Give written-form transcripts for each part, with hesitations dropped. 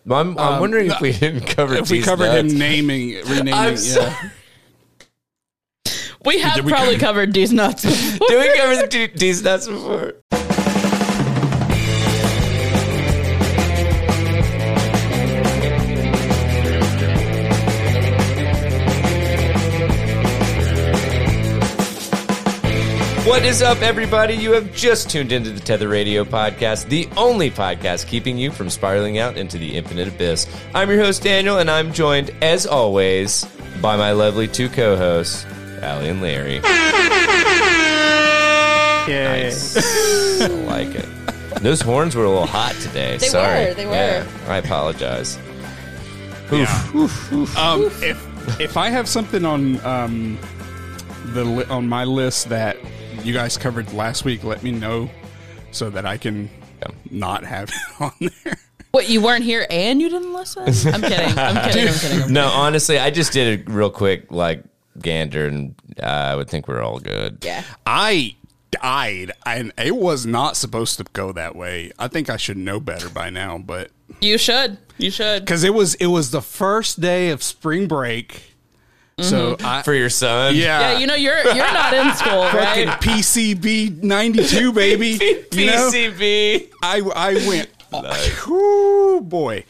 I'm wondering if we didn't cover if we covered him renaming. We have probably covered D's nuts before. Did we cover the D's nuts before? What is up, everybody? You have just tuned into the Tether Radio podcast, the only podcast keeping you from spiraling out into the infinite abyss. I'm your host, Daniel, and I'm joined, as always, by my lovely two co-hosts, Allie and Larry. Yay. Nice. I like it. Those horns were a little hot today. Sorry. They were. Yeah, I apologize. Yeah. If I have something on on my list that you guys covered last week, let me know so that I can not have it on there. What, you weren't here and you didn't listen? I'm kidding. No, honestly, I just did a real quick gander, and I would think we're all good. Yeah. I died, and it was not supposed to go that way. I think I should know better by now, but You should. Because it was the first day of spring break. So For your son? yeah, you're not in school, fucking right? PCB 92, baby. PCB. I went, oh boy.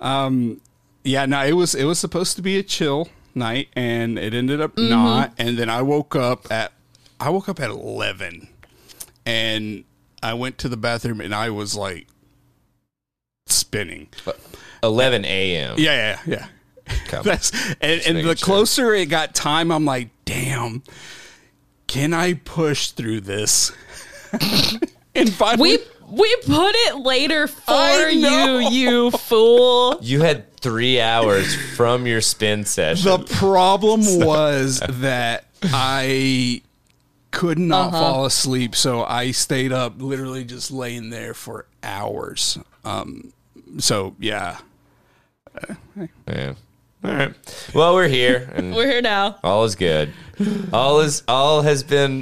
It was supposed to be a chill night, and it ended up not. And then I woke up at 11, and I went to the bathroom, and I was like spinning. 11 a.m. Yeah. And the closer it got time, I'm like, damn, can I push through this? And finally, we put it later for you fool. You had 3 hours from your spin session. the problem was that I could not fall asleep, so I stayed up literally just laying there for hours. Yeah. Yeah. All right. Well, we're here, and We're here now. all is good. All has been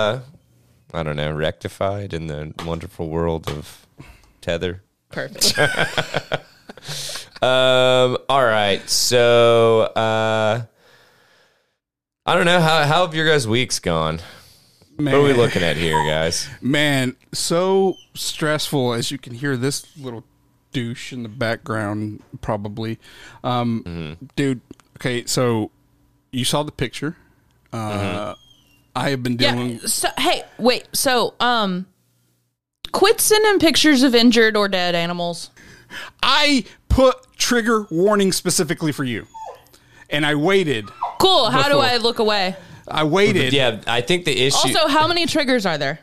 rectified in the wonderful world of Tether. Perfect. All right. So I don't know how have your guys' weeks gone? Man, What are we looking at here, guys? Man, so stressful, as you can hear this little douche in the background, probably. Dude, okay, so you saw the picture. I have been dealing... quit sending pictures of injured or dead animals. I put trigger warning specifically for you, and I waited. Cool. How do Before. I look away? I waited. Yeah, I think the issue... Also, how many triggers are there?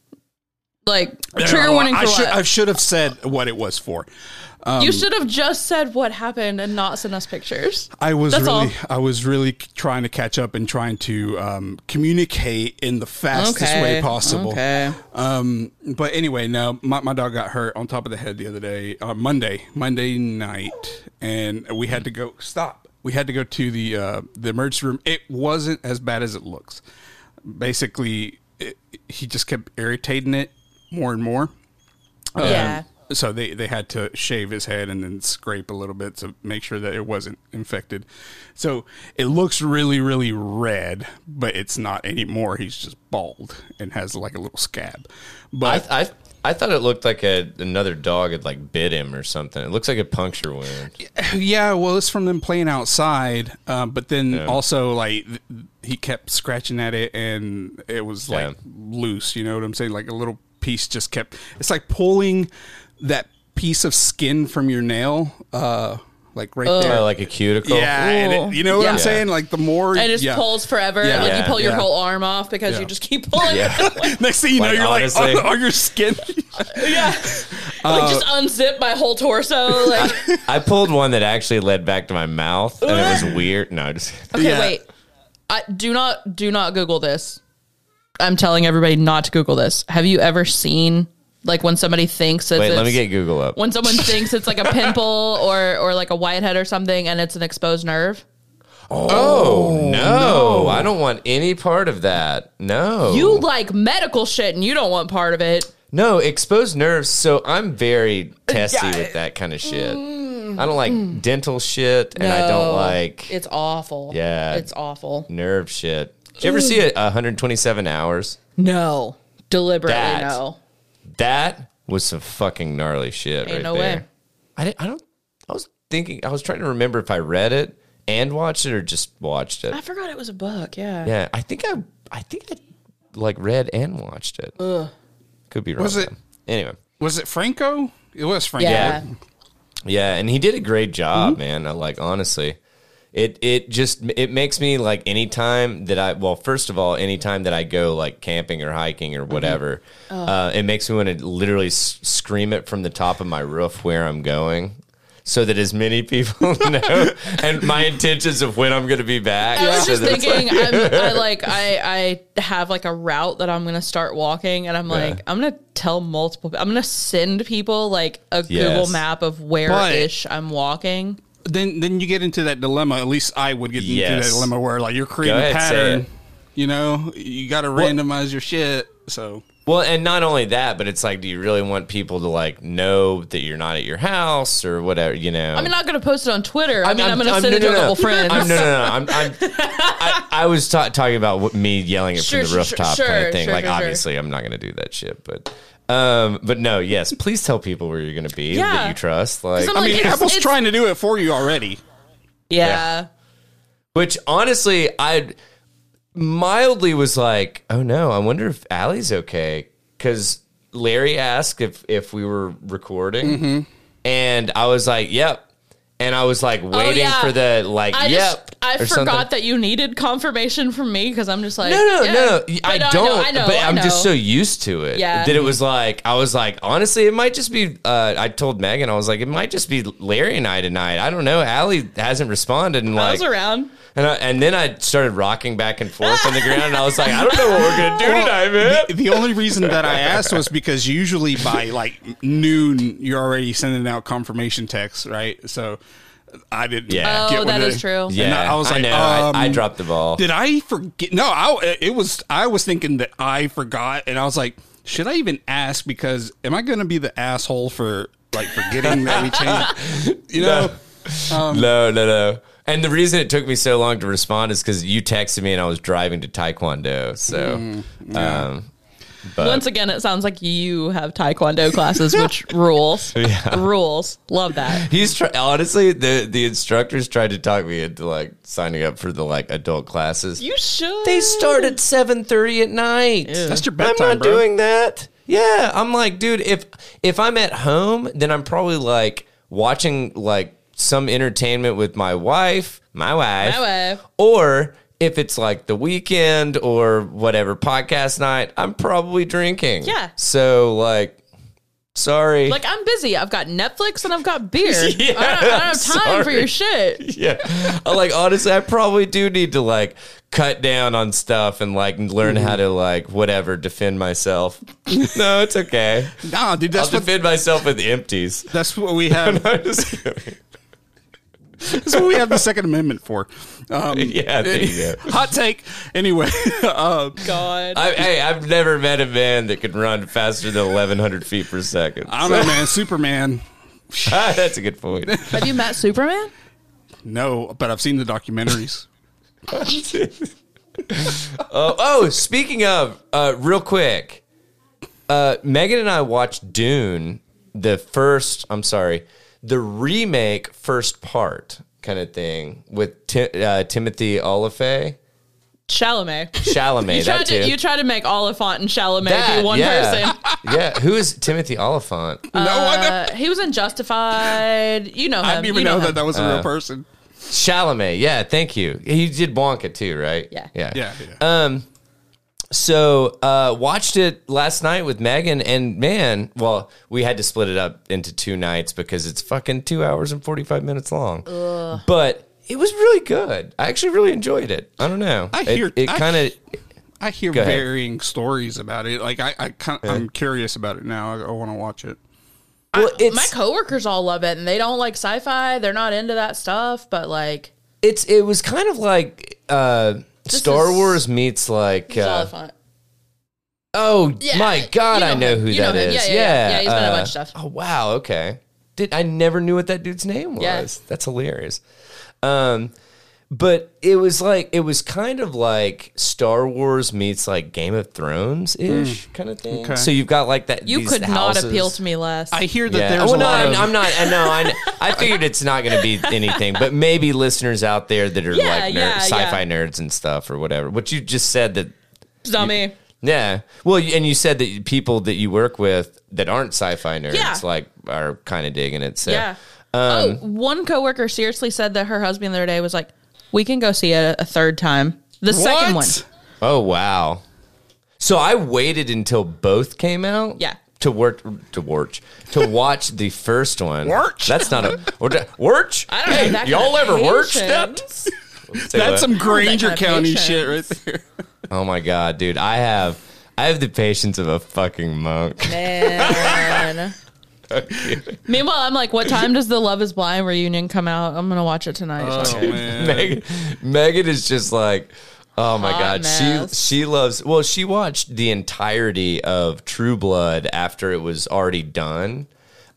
Trigger warning for what? I should have said what it was for. You should have just said what happened and not sent us pictures. I was That's really trying to catch up and trying to communicate in the fastest way possible. Okay. But anyway, no, my dog got hurt on top of the head the other day, Monday night, and we had to go. We had to go to the emergency room. It wasn't as bad as it looks. Basically, he just kept irritating it more and more. Yeah. So they had to shave his head and then scrape a little bit to make sure that it wasn't infected. So it looks really, really red, but it's not anymore. He's just bald and has like a little scab. But I thought it looked like another dog had bit him or something. It looks like a puncture wound. yeah, well, it's from them playing outside. But then also he kept scratching at it and it was loose. You know what I'm saying? Like a little piece just kept. It's like pulling that piece of skin from your nail, right there. Like a cuticle. Yeah, and you know what I'm saying? Like the more... And it just pulls forever. Yeah. You pull your Yeah. whole arm off because you just keep pulling Yeah. it. Next thing you know, you're honestly, on your skin. Just unzip my whole torso. I pulled one that actually led back to my mouth, and it was weird. No, just... Okay, Yeah. wait. Do not Google this. I'm telling everybody not to Google this. Have you ever seen... when somebody thinks it's... Wait, let me get Google up. When someone thinks it's like a pimple or like a whitehead or something and it's an exposed nerve. Oh, no. I don't want any part of that. No. You like medical shit and you don't want part of it. No, exposed nerves. So I'm very testy with that kind of shit. I don't like dental shit, and I don't like It's awful. Yeah. It's awful. nerve shit. Did you ever see 127 Hours? No. Deliberately That- no. That was some fucking gnarly shit right no there. way. I was thinking, I was trying to remember if I read it and watched it or just watched it. I forgot it was a book. Yeah. Yeah, I think I like read and watched it. Could be wrong. Was it- though. Anyway? Was it Franco? It was Franco. Yeah. Yeah, and he did a great job, man. I like honestly. It makes me like anytime that first of all, anytime that I go like camping or hiking or whatever, it makes me want to literally scream it from the top of my roof where I'm going. So that as many people know, and my intentions of when I'm going to be back. I was so just that it's thinking, I have like a route that I'm going to start walking, and I'm like, Yeah. I'm going to tell multiple, I'm going to send people like a Yes. Google map of where-ish I'm walking. Then you get into that dilemma. At least I would get into Yes. that dilemma where like you're creating Go a ahead, say pattern. it. You know, you got to randomize your shit. So Well, and not only that, but it's like, do you really want people to like know that you're not at your house or whatever? You know, I'm not going to post it on Twitter. I'm going to send it to a no. couple friends. I was talking about me yelling it Sure, from the rooftop kind of thing. sure, Like, sure. obviously, I'm not going to do that shit, but no, yes, please tell people where you're going to be Yeah. that you trust. Like, 'Cause I I'm mean, like, Apple's trying to do it for you already. Yeah. which honestly, I mildly was like, oh no, I wonder if Allie's okay. Because Larry asked if we were recording, and I was like, yep. And I was like waiting yeah. for the like, yep. I or forgot something. that you needed confirmation from me because I'm just like, No, yeah. I But don't. I know, but I I'm just know. so used to it Yeah. that it was like I was like, honestly, it might just be. I told Megan, I was like, it might just be Larry and I tonight. I don't know. Allie hasn't responded, and I like, was around. and then I started rocking back and forth on the ground, and I was like, I don't know what we're gonna do tonight, man. The only reason that I asked was because usually by like noon you're already sending out confirmation texts, right? So I didn't. Yeah. get Oh, that what is true. And I was like, know. I dropped the ball. Did I forget? No, I was thinking that I forgot, and I was like, should I even ask? Because am I going to be the asshole for like forgetting that we changed? You know, No. And the reason it took me so long to respond is because you texted me and I was driving to Taekwondo. So, but Once again, it sounds like you have Taekwondo classes, which rules. Rules. Love that. honestly, the instructors tried to talk me into like signing up for the like adult classes. You should. They start at 7:30 at night. that's your I'm bedtime, not bro. doing that. Yeah, I'm like, dude, if I'm at home, then I'm probably like watching like some entertainment with my wife, or if it's like the weekend or whatever podcast night, I'm probably drinking. Yeah. So like, sorry. Like, I'm busy. I've got Netflix and I've got beer. Yeah, I don't have time for sorry. your shit. Yeah. Like, honestly, I probably do need to like cut down on stuff and like learn how to like whatever defend myself. No, it's okay. nah, dude, I'll defend myself with empties. that's what we have. I'm just kidding. That's what we have the Second Amendment for. Yeah, there you go. Hot take. Anyway, God. I've never met a man that could run faster than 1,100 feet per second. I don't know, man. Superman. That's a good point. Have you met Superman? No, but I've seen the documentaries. Speaking of, real quick, Megan and I watched Dune, the remake first part kind of thing with Timothy Olyphant. Chalamet. You tried to make Oliphant and Chalamet be one person. Yeah, who is Timothy Olyphant? No, I never. He was in Justified. You know him. I didn't even know that was a real person. Chalamet, yeah, thank you. He did Wonka too, right? Yeah. Yeah. So watched it last night with Megan, and man, well, we had to split it up into 2 nights because it's fucking 2 hours and 45 minutes long. But it was really good. I actually really enjoyed it. I don't know. I hear- it kind of. I hear Go ahead. varying stories about it. Like I'm curious about it now. I want to watch it. Well, My coworkers all love it, and they don't like sci-fi. They're not into that stuff, but like, it was kind of like Star Wars meets like. Oliphant. Oh Yeah, my God! you know I know him. who You know that him. is. Yeah, he's been in a bunch of stuff. Oh wow! Okay. I never knew what that dude's name was. Yeah. That's hilarious. But it was kind of like Star Wars meets like Game of Thrones ish kind of thing. Okay. So you've got like that. You these could houses. not appeal to me less. I hear that Yeah. there's Well, a no, lot of... I'm not. I figured it's not going to be anything, but maybe listeners out there that are like sci-fi nerds and stuff or whatever. What you just said that. Dummy. Yeah. Well, and you said that people that you work with that aren't sci-fi nerds like are kind of digging it. So. Yeah. One coworker seriously said that her husband the other day was like, "We can go see it a third time." The second one. Oh wow! So I waited until both came out. Yeah. To watch the first one. Worch? That's not a Worch. I don't know that y'all kind of ever worched patience. that? That's some Granger kind of County patience. shit right there. Oh my god, dude! I have the patience of a fucking monk. Man. Meanwhile, I'm like, what time does the Love is Blind reunion come out? I'm going to watch it tonight. Oh, man. Megan is just like, oh my Hot god, mess. she loves. Well, she watched the entirety of True Blood after it was already done,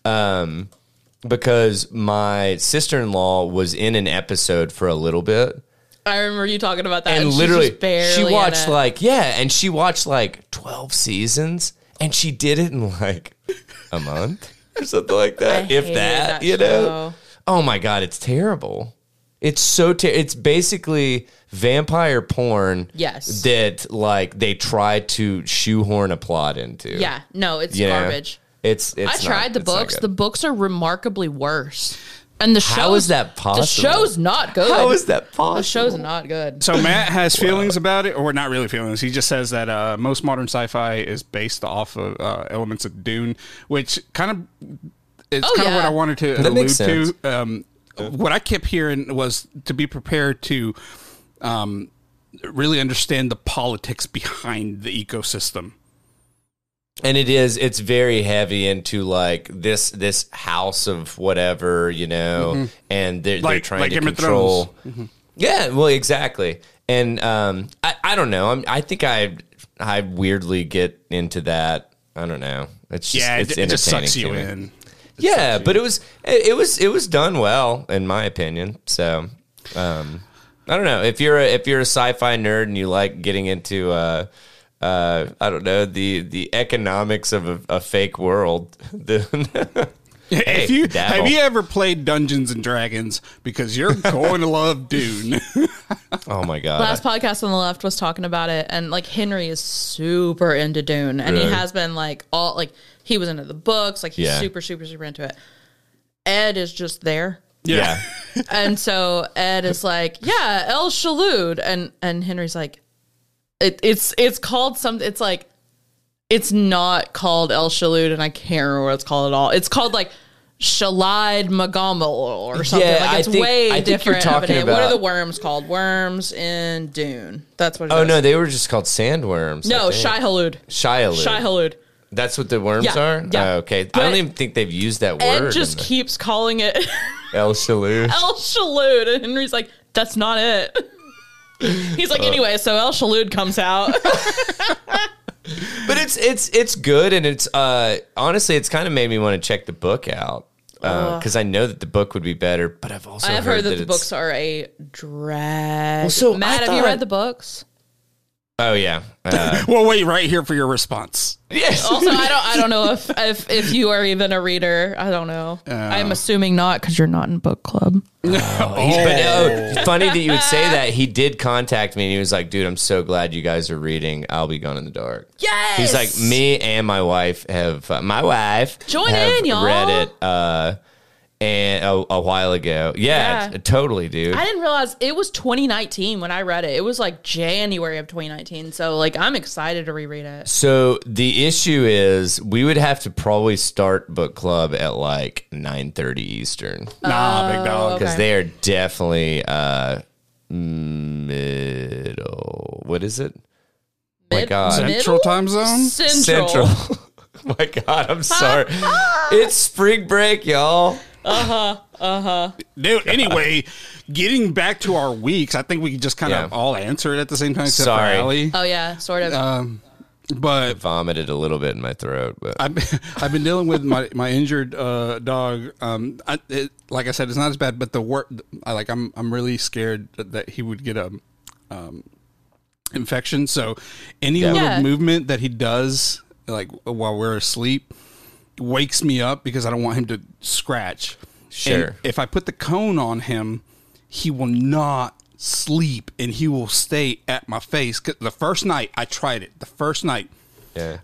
because my sister-in-law was in an episode for a little bit. I remember you talking about that. And she's literally, just barely she watched in it. and she watched like 12 seasons, and she did it in like a month or something like that. I If hated that, that you know. show. Oh my god, it's terrible. It's so it's basically vampire porn. Yes. That like they try to shoehorn a plot into. Yeah, no, it's You know? garbage. It's I tried the it's not books. good. The books are remarkably worse. And the show How is that possible? The show's not good. How is that possible? The show's not good. So Matt has feelings about it, or not really feelings. He just says that most modern sci-fi is based off of elements of Dune, which kind of it's Oh, kind of yeah. what I wanted to That allude makes sense. to. What I kept hearing was to be prepared to really understand the politics behind the ecosystem. And it's very heavy into like this house of whatever, you know, and they're Like trying to Game of control. Yeah, well, exactly. And I don't know. I think I weirdly get into that. I don't know. It's just, it's it just entertaining sucks you to me. in. Yeah, but it was done well in my opinion. So I don't know if you're a sci-fi nerd and you like getting into I don't know the economics of a fake world. Then If you dabble. have you ever played Dungeons and Dragons? Because you're going to love Dune. Oh my god! Last podcast on the left was talking about it, and like Henry is super into Dune, and he Really? has been like all like he was into the books, like he's Yeah. super into it. Ed is just there. Yeah. And so Ed is like, yeah, El Shaloud. And Henry's like, it's called something. It's like, it's not called El Shaloud, and I can't remember what it's called at all. It's called like Shalide Magamel or something. Yeah, like it's I think way you're different. of a talking name. What are about- the worms called? Worms in Dune. That's what it Oh is. no, they were just called sandworms. No, Shai-Hulud. Shai-Hulud. Shai-Hulud. That's what the worms Yeah, are? yeah. Oh, okay. I But don't even think they've used that word. Ed just in the- keeps calling it El Shaloud. El Shaloud. And Henry's like, that's not it. He's like, anyway, so El Shaloud comes out. But it's good, and it's honestly, it's kind of made me want to check the book out because I know that the book would be better. But I've also I've heard that the it's- books are a drag. Well, so Matt, I have you thought- read the books? Oh yeah, We'll wait right here for your response. yes. Also, I don't know if you are even a reader. I don't know. I'm assuming not because you're not in book club. But funny that you would say that. He did contact me, and he was like, "Dude, I'm so glad you guys are reading. I'll Be Gone in the Dark." Yes. He's like, me and my wife have Join have in, y'all. read it and a while ago. Yeah, Yeah. Totally, dude. I didn't realize it was 2019 when I read it. It was like January of 2019. So like I'm excited to reread it. So the issue is we would have to probably start book club at like 9:30 Eastern Nah, big dog. okay. because they are definitely middle. What is it? My God. Central time zone? Central. My God, I'm sorry. It's spring break, y'all. Dude, anyway, getting back to our weeks, I think we just kind of Yeah. all answer it at the same time except Sorry. for Allie. Oh yeah, sort of. But vomited a little bit in my throat. But I've been dealing with my injured dog. Like I said, it's not as bad, but I'm really scared that he would get a infection. So any little movement that he does, like while we're asleep, wakes me up because I don't want him to scratch. Sure. And if I put the cone on him, he will not sleep and he will stay at my face. 'Cause the first night I tried it, the first night the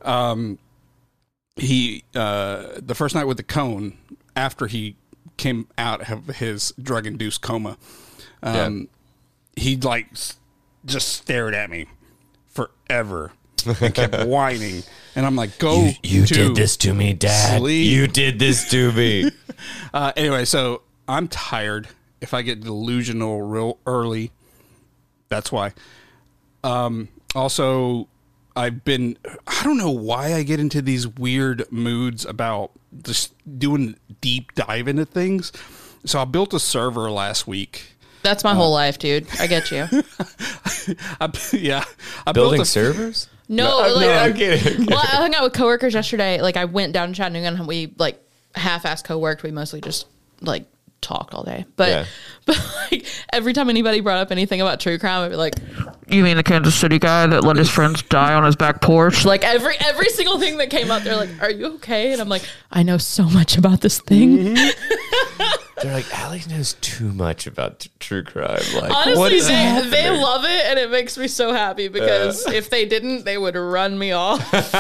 first night with the cone, after he came out of his drug induced coma, he like just stared at me forever and kept whining, and I'm like, you did this to me, Dad. Sleep. You did this to me. Anyway, so I'm tired. If I get delusional real early, that's why. Also, I don't know why I get into these weird moods about just doing deep dive into things. So I built a server last week. That's my whole life, dude. I get you. I Building built servers? No, I'm kidding. Well, I hung out with coworkers yesterday. Like, I went down to Chattanooga and we like half-ass co-worked. We mostly just like talked all day. But like every time anybody brought up anything about true crime, I'd be like, "You mean the Kansas City guy that let his friends die on his back porch?" Like every single thing that came up, they're like, "Are you okay?" And I'm like, "I know so much about this thing." Mm-hmm. They're like, Allie knows too much about true crime. Like, honestly, what is they happening? love it, and it makes me so happy because if they didn't, they would run me off.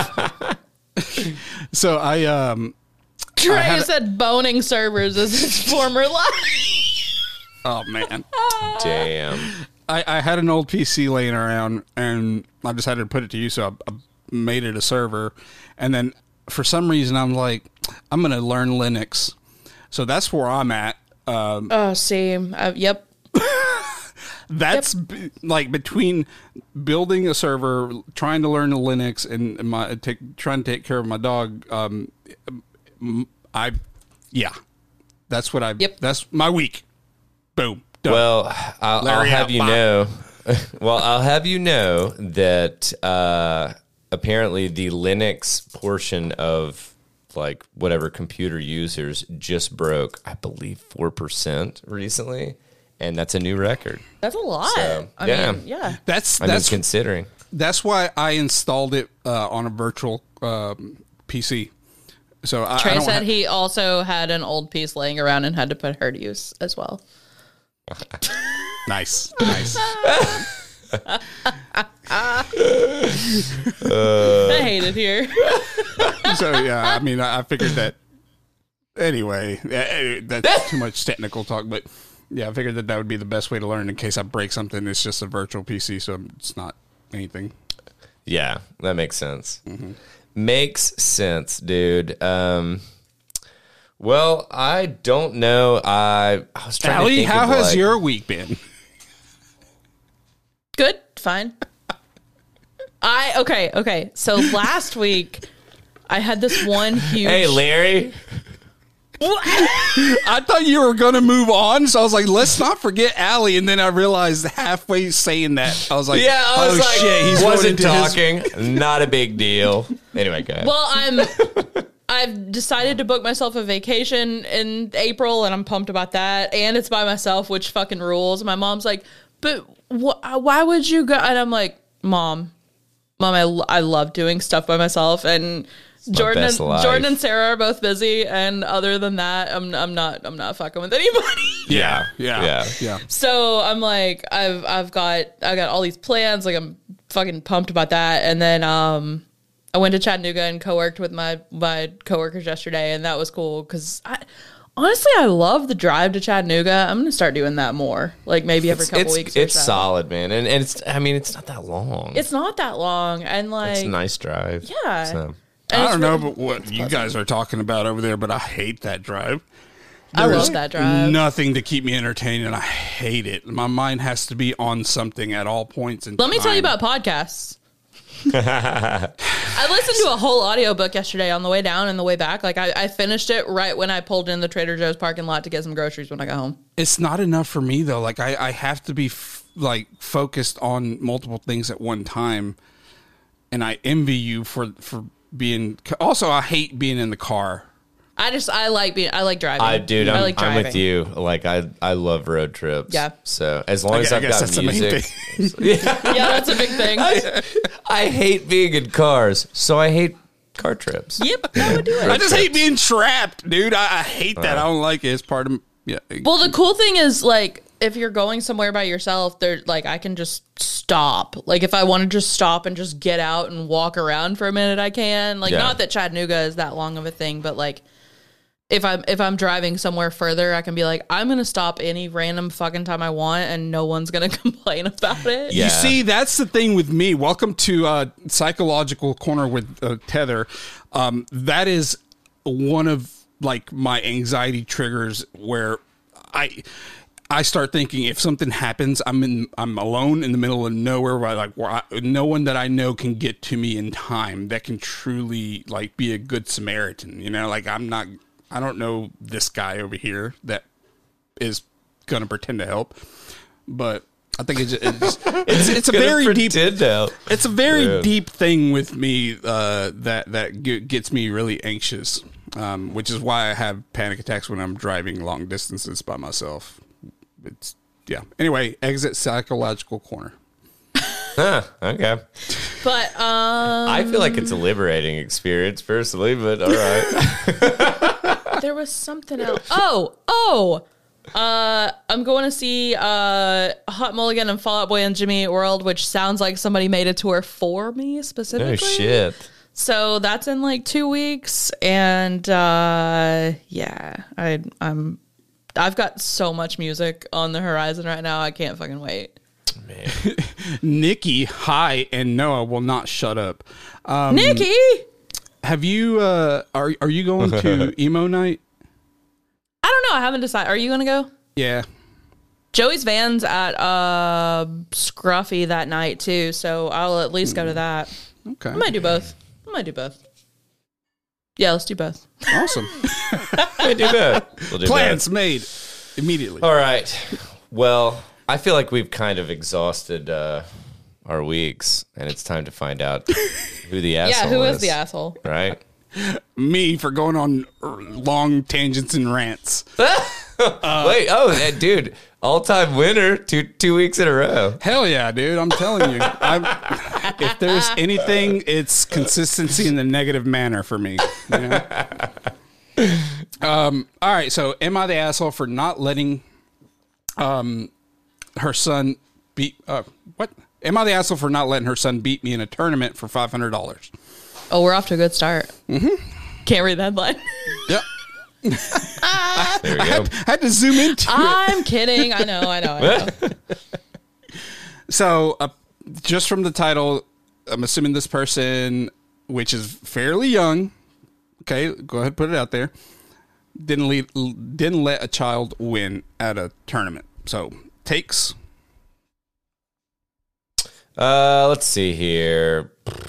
So Trey said boning servers is his former life. Oh man, Damn. I had an old PC laying around, and I decided to put it to use, so I made it a server, and then for some reason I'm like, I'm gonna learn Linux. So that's where I'm at. Oh, same. Yep. That's like between building a server, trying to learn the Linux, and trying to take care of my dog. That's what I. Yep. That's my week. Boom. Done. Well, I'll have you know. Well, I'll have you know that apparently the Linux portion of like whatever computer users just broke, I believe 4% recently, and that's a new record. That's a lot. So, I mean, yeah. That's considering. That's why I installed it on a virtual PC. So Trey said he also had an old piece laying around and had to put her to use as well. Nice. I hate it here. So yeah, I mean, I figured that. Anyway, that's too much technical talk, but yeah, I figured that would be the best way to learn in case I break something. It's just a virtual PC, so it's not anything. Yeah, that makes sense. Mm-hmm. Makes sense, dude. Well, I don't know. I was trying to Allie, think how of, has like, your week been? Good, fine. Okay. So last week, I had this one huge. Hey, Larry. I thought you were going to move on, so I was like, let's not forget Allie. And then I realized halfway saying that, I was like, Yeah, I was like, shit, he's wasn't going into talking. Not a big deal. Anyway, go ahead. Well, I've decided to book myself a vacation in April, and I'm pumped about that. And it's by myself, which fucking rules. My mom's like, but why would you go? And I'm like, Mom, I love doing stuff by myself, and Jordan and Sarah are both busy, and other than that, I'm not fucking with anybody. Yeah. So I'm like, I got all these plans, like I'm fucking pumped about that. And then I went to Chattanooga and co-worked with my coworkers yesterday, and that was cool because honestly, I love the drive to Chattanooga. I'm gonna start doing that more, like maybe every couple weeks. It's solid, man, and it's. I mean, it's not that long. It's not that long, and like it's a nice drive. Yeah. So. I don't know what you guys are talking about over there, but I hate that drive. I love that drive. Nothing to keep me entertained, and I hate it. My mind has to be on something at all points in time. Let me tell you about podcasts. I listened to a whole audiobook yesterday on the way down and the way back. Like I finished it right when I pulled in the Trader Joe's parking lot to get some groceries when I got home. It's not enough for me though. Like I have to be focused on multiple things at one time. and I envy you for being. Also, I hate being in the car. I like driving. I'm like driving. I'm with you. Like I love road trips. Yeah. So as long as I've guess got that's the main music. thing. Yeah, that's a big thing. I hate being in cars, so I hate car trips. Yep, that would do it. I just hate being trapped, dude. I hate that. I don't like it. It's part of Well, the cool thing is, like, if you're going somewhere by yourself, there, like, I can just stop. Like, if I want to just stop and just get out and walk around for a minute, I can. Like, not that Chattanooga is that long of a thing, but like, if I'm driving somewhere further, I can be like, I'm gonna stop any random fucking time I want, and no one's gonna complain about it. Yeah. You see, that's the thing with me. Welcome to Psychological Corner with Tether. That is one of like my anxiety triggers where I start thinking if something happens, I'm alone in the middle of nowhere where no one that I know can get to me in time that can truly like be a good Samaritan. You know, like I don't know this guy over here that is going to pretend to help, but I think it's a very deep. It's a very deep thing with me that gets me really anxious, which is why I have panic attacks when I'm driving long distances by myself. Anyway, exit Psychological Corner. Okay. But I feel like it's a liberating experience personally, but all right. there was something else. I'm going to see Hot Mulligan and Fall Out Boy and Jimmy Eat World, which sounds like somebody made a tour for me specifically. Oh shit. So that's in like 2 weeks, and I've got so much music on the horizon right now. I can't fucking wait. Man. Nikki, hi, and Noah will not shut up. Nikki, have you? Are you going to emo night? I don't know. I haven't decided. Are you going to go? Yeah. Joey's van's at Scruffy that night too, so I'll at least go to that. Okay. I might do both. Yeah, let's do both. Awesome. We'll do both. Plans made immediately. All right. Well, I feel like we've kind of exhausted our weeks, and it's time to find out who the asshole is. Yeah, who is the asshole? Right? Me for going on long tangents and rants. Dude, all-time winner, two weeks in a row. Hell yeah, dude! I'm telling you, if there's anything, it's consistency in the negative manner for me. You know? All right, so am I the asshole for not letting her son beat? What? Am I the asshole for not letting her son beat me in a tournament for $500? Oh, we're off to a good start. Mm-hmm. Can't read the headline. Yep. There we go. I had to zoom into it. I'm kidding. I know. So, just from the title, I'm assuming this person, which is fairly young, okay, go ahead and put it out there, didn't let a child win at a tournament. So, takes. Let's see here.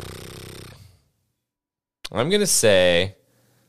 I'm going to say...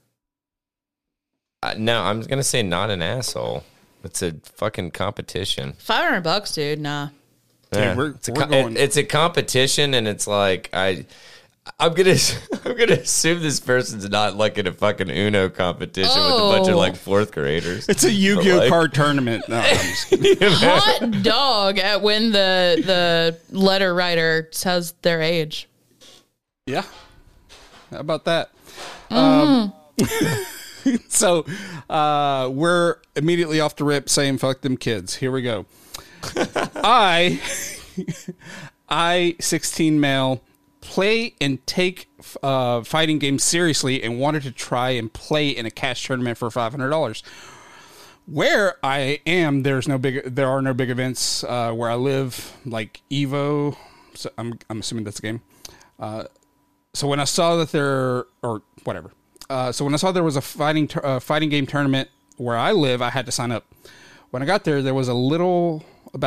no, I'm going to say not an asshole. It's a fucking competition. $500, dude. Nah. Yeah, Dude, it's a competition, and it's like I'm gonna assume this person's not like in a fucking Uno competition with a bunch of like fourth graders. It's a Yu-Gi-Oh card tournament. No, I'm just kidding. Hot dog at when the letter writer says their age. Yeah. How about that? Mm-hmm. So we're immediately off the rip saying fuck them kids. Here we go. I 16 male, play and take fighting games seriously and wanted to try and play in a cash tournament for $500. Where I am, there are no big events where I live, like Evo. So I'm assuming that's a game. So when I saw that so when I saw there was a fighting game tournament where I live, I had to sign up. When I got there, there was a little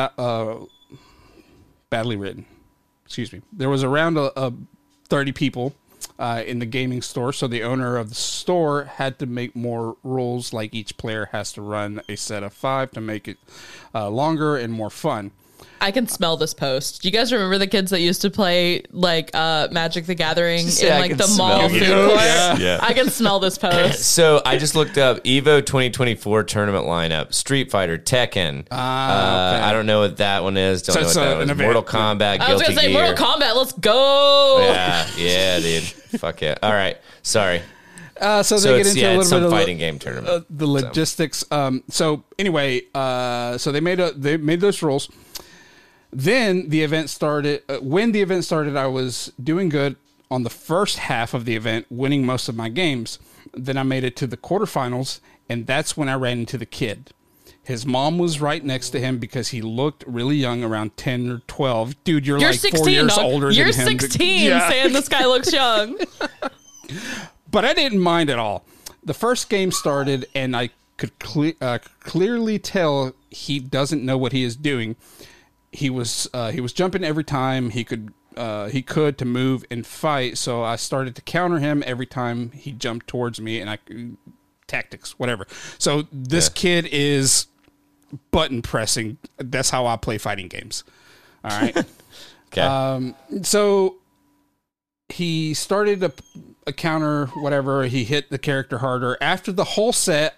badly written. Excuse me. There was around 30 people in the gaming store, so the owner of the store had to make more rules, like each player has to run a set of 5 to make it longer and more fun. I can smell this post. Do you guys remember the kids that used to play like Magic the Gathering Yeah, I in like can the smell mall it. food court? Yeah. I can smell this post. So I just looked up Evo 2024 tournament lineup: Street Fighter, Tekken. Okay. I don't know what that one is. Don't So know it's what that an was. event. Mortal Kombat, I was Guilty gonna say Gear. Mortal Kombat. Let's go. Yeah, dude. Fuck yeah. All right. Sorry. So So they get it's into yeah, a it's little some bit fighting game tournament. the logistics. So anyway, so they made those rules. Then the event started. When the event started, I was doing good on the first half of the event, winning most of my games. Then I made it to the quarterfinals, and that's when I ran into the kid. His mom was right next to him because he looked really young, around 10 or 12. Dude, you're like 16, 4 years dog. older You're than him. 16 Yeah. saying this guy looks young. But I didn't mind at all. The first game started, and I could clearly tell he doesn't know what he is doing. He was jumping every time he could to move and fight. So I started to counter him every time he jumped towards me, and tactics, whatever. So this kid is button pressing. That's how I play fighting games. All right. Okay. So he started a counter, whatever. He hit the character harder. After the whole set,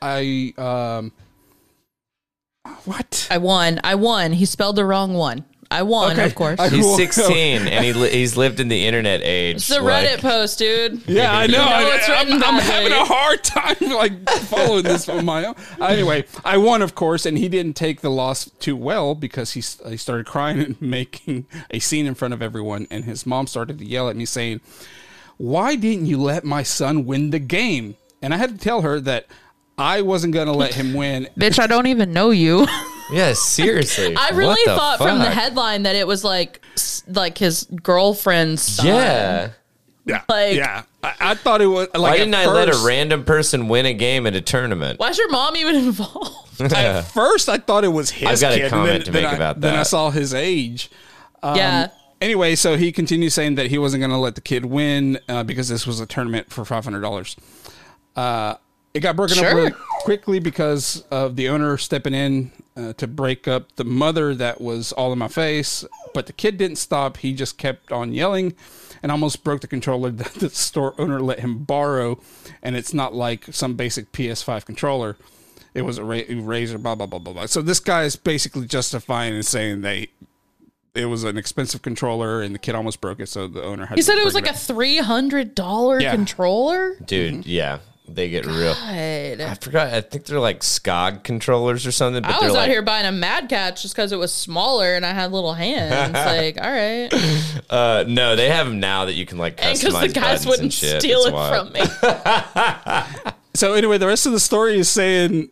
what? I won. He spelled the wrong one. I won, Okay. of course. He's 16 and he's lived in the internet age. It's a like- Reddit post, dude. Yeah, I know. You know it's written I'm badly. having a hard time like following this on my own. Anyway, I won, of course, and he didn't take the loss too well because he started crying and making a scene in front of everyone, and his mom started to yell at me saying, "Why didn't you let my son win the game?" And I had to tell her that I wasn't going to let him win. Bitch, I don't even know you. Yeah, seriously. I What really the thought from the fuck? headline that it was like his girlfriend's son. Yeah. Yeah, Like- yeah. I thought it was like. Why at didn't I let a first- random person win a game at a tournament? Why's your mom even involved? At first, I thought it was his. I've got a kid, and comment to then make I- about Then I that. saw his age. Yeah. Anyway, so he continued saying that he wasn't going to let the kid win because this was a tournament for $500. It got broken up Sure. really quickly because of the owner stepping in to break up the mother that was all in my face. But the kid didn't stop. He just kept on yelling and almost broke the controller that the store owner let him borrow. And it's not like some basic PS5 controller. It was a Razer, blah, blah, blah, blah, blah. So this guy is basically justifying and saying it was an expensive controller and the kid almost broke it, so the owner had He to said it was bring like a $300 Yeah. controller. Dude, yeah. They get real. I God. forgot. I think they're like SCOG controllers or something. But I they're was out like, here buying a Mad Catch just because it was smaller and I had little hands. Like, all right. no, they have them now that you can like And customize because the guys buttons wouldn't and shit. steal It's it wild. from me. So anyway, the rest of the story is saying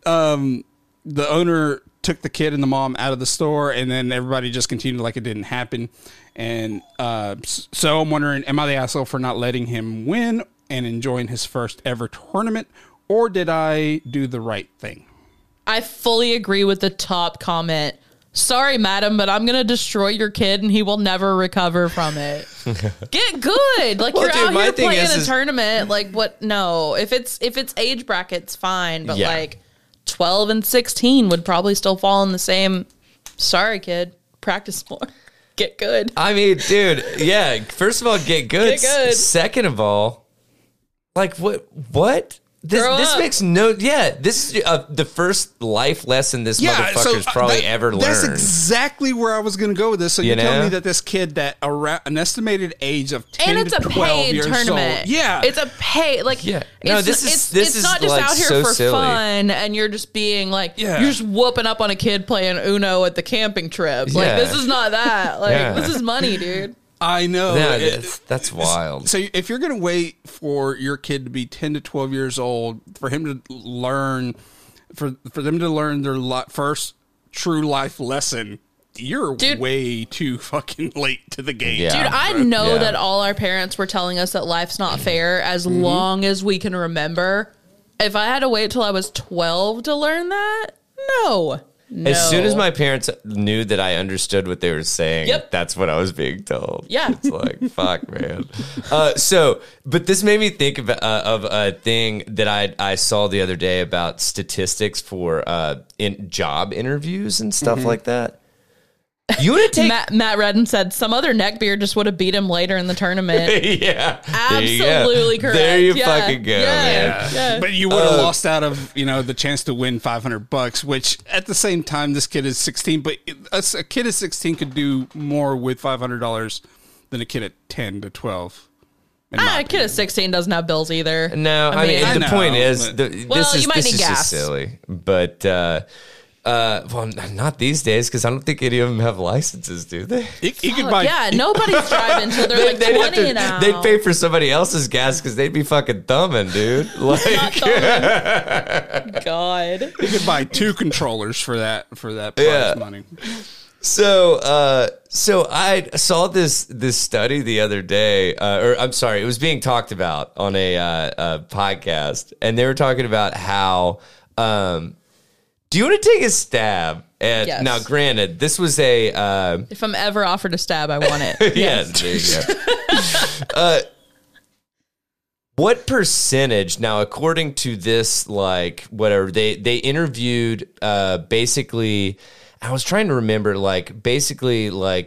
the owner took the kid and the mom out of the store, and then everybody just continued like it didn't happen. And so I'm wondering, am I the asshole for not letting him win and enjoying his first ever tournament, or did I do the right thing? I fully agree with the top comment. Sorry, madam, but I'm going to destroy your kid and he will never recover from it. Get good. Like, Well, you're dude, out my here thing playing is- a tournament. Like, what? No. If it's age brackets, fine. But Yeah. like 12 and 16 would probably still fall in the same. Sorry, kid. Practice more. Get good. I mean, dude, yeah. First of all, get good. Get good. Second of all, like what? This Grow up. makes no. Yeah, this is the first life lesson this motherfucker's probably ever learned. That's exactly where I was going to go with this. So you You tell know? me that this kid that around an estimated age of 10 And it's to a 12 paid years tournament. old. Yeah. It's a pay. Like, Yeah. No, it's, this is- it's, this it's is, not just like, out here so for silly. fun and you're just being like, Yeah. you're just whooping up on a kid playing Uno at the camping trip. Like, Yeah. this is not that. Like, Yeah. this is money, dude. I know. Yeah, It- that's wild. So if you're going to wait for your kid to be 10 to 12 years old, for him to learn, for them to learn their first true life lesson, you're Dude. way too fucking late to the game. Yeah. Dude, I know Yeah. that all our parents were telling us that life's not fair as Mm-hmm. long as we can remember. If I had to wait till I was 12 to learn that, no. As soon as No. my parents knew that I understood what they were saying, Yep. that's what I was being told. Yeah. It's like, fuck, man. But this made me think of a thing that I saw the other day about statistics for in job interviews and stuff like that. You want to take Matt Redden said some other neckbeard just would have beat him later in the tournament. Yeah, Absolutely correct. There you Yeah. fucking go, Yeah. man. Yeah. But you would have lost out of, the chance to win $500, which at the same time, this kid is 16, but a kid at 16 could do more with $500 than a kid at 10 to 12. A kid at 16 doesn't have bills either. No, I mean I the know, point is, but- you might need just gas. silly, but well, not these days because I don't think any of them have licenses, do they? You could buy. Yeah, nobody's driving until they're like 20 now. They'd pay for somebody else's gas because they'd be fucking thumbing, dude. Like, Not thumbing. God. You could buy 2 controllers for that prize Yeah. money. So I saw this study the other day, or I'm sorry, it was being talked about on a podcast, and they were talking about how. Do you want to take a stab at? Yes. Now, granted, this was a. If I'm ever offered a stab, I want it. Yeah, there you go. What percentage now, according to this, like whatever they interviewed, basically. I was trying to remember, basically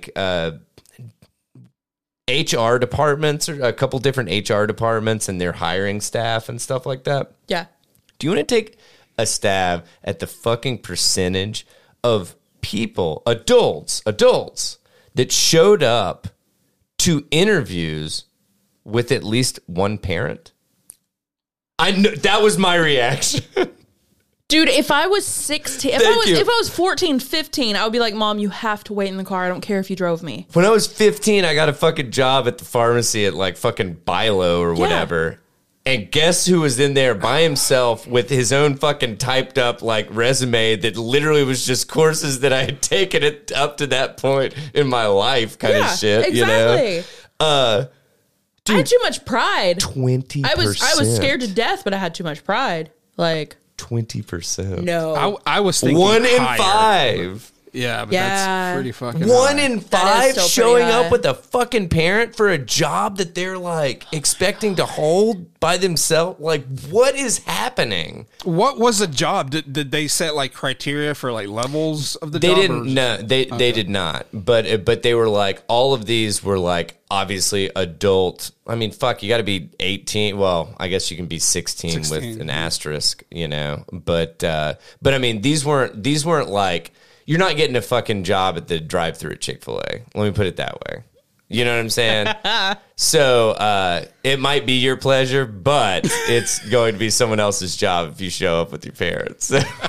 HR departments, or a couple different HR departments and their hiring staff and stuff like that. Yeah. Do you want to take a stab at the fucking percentage of people, adults that showed up to interviews with at least one parent? I know that was my reaction. Dude, if I was 16, if I was 14, 15, I would be like, Mom, you have to wait in the car. I don't care if you drove me. When I was 15, I got a fucking job at the pharmacy at fucking Bilo or whatever. And guess who was in there by himself with his own fucking typed up resume that literally was just courses that I had taken it up to that point in my life kind of shit, exactly. I had too much pride. 20%. I was scared to death, but I had too much pride. 20%. No. I was thinking 1 in higher. 5. Yeah, but Yeah. that's pretty fucking 1 high. in That 5 is still showing pretty up high. with a fucking parent for a job that they're expecting to hold by themselves. What is happening? What was the job? Did they set criteria for levels of the They job? didn't. No, they did not. But they were all of these were obviously adult. I mean, fuck, you got to be 18. Well, I guess you can be 16 with an asterisk, But I mean, these weren't you're not getting a fucking job at the drive-thru at Chick-fil-A. Let me put it that way. You know what I'm saying? So it might be your pleasure, but it's going to be someone else's job if you show up with your parents.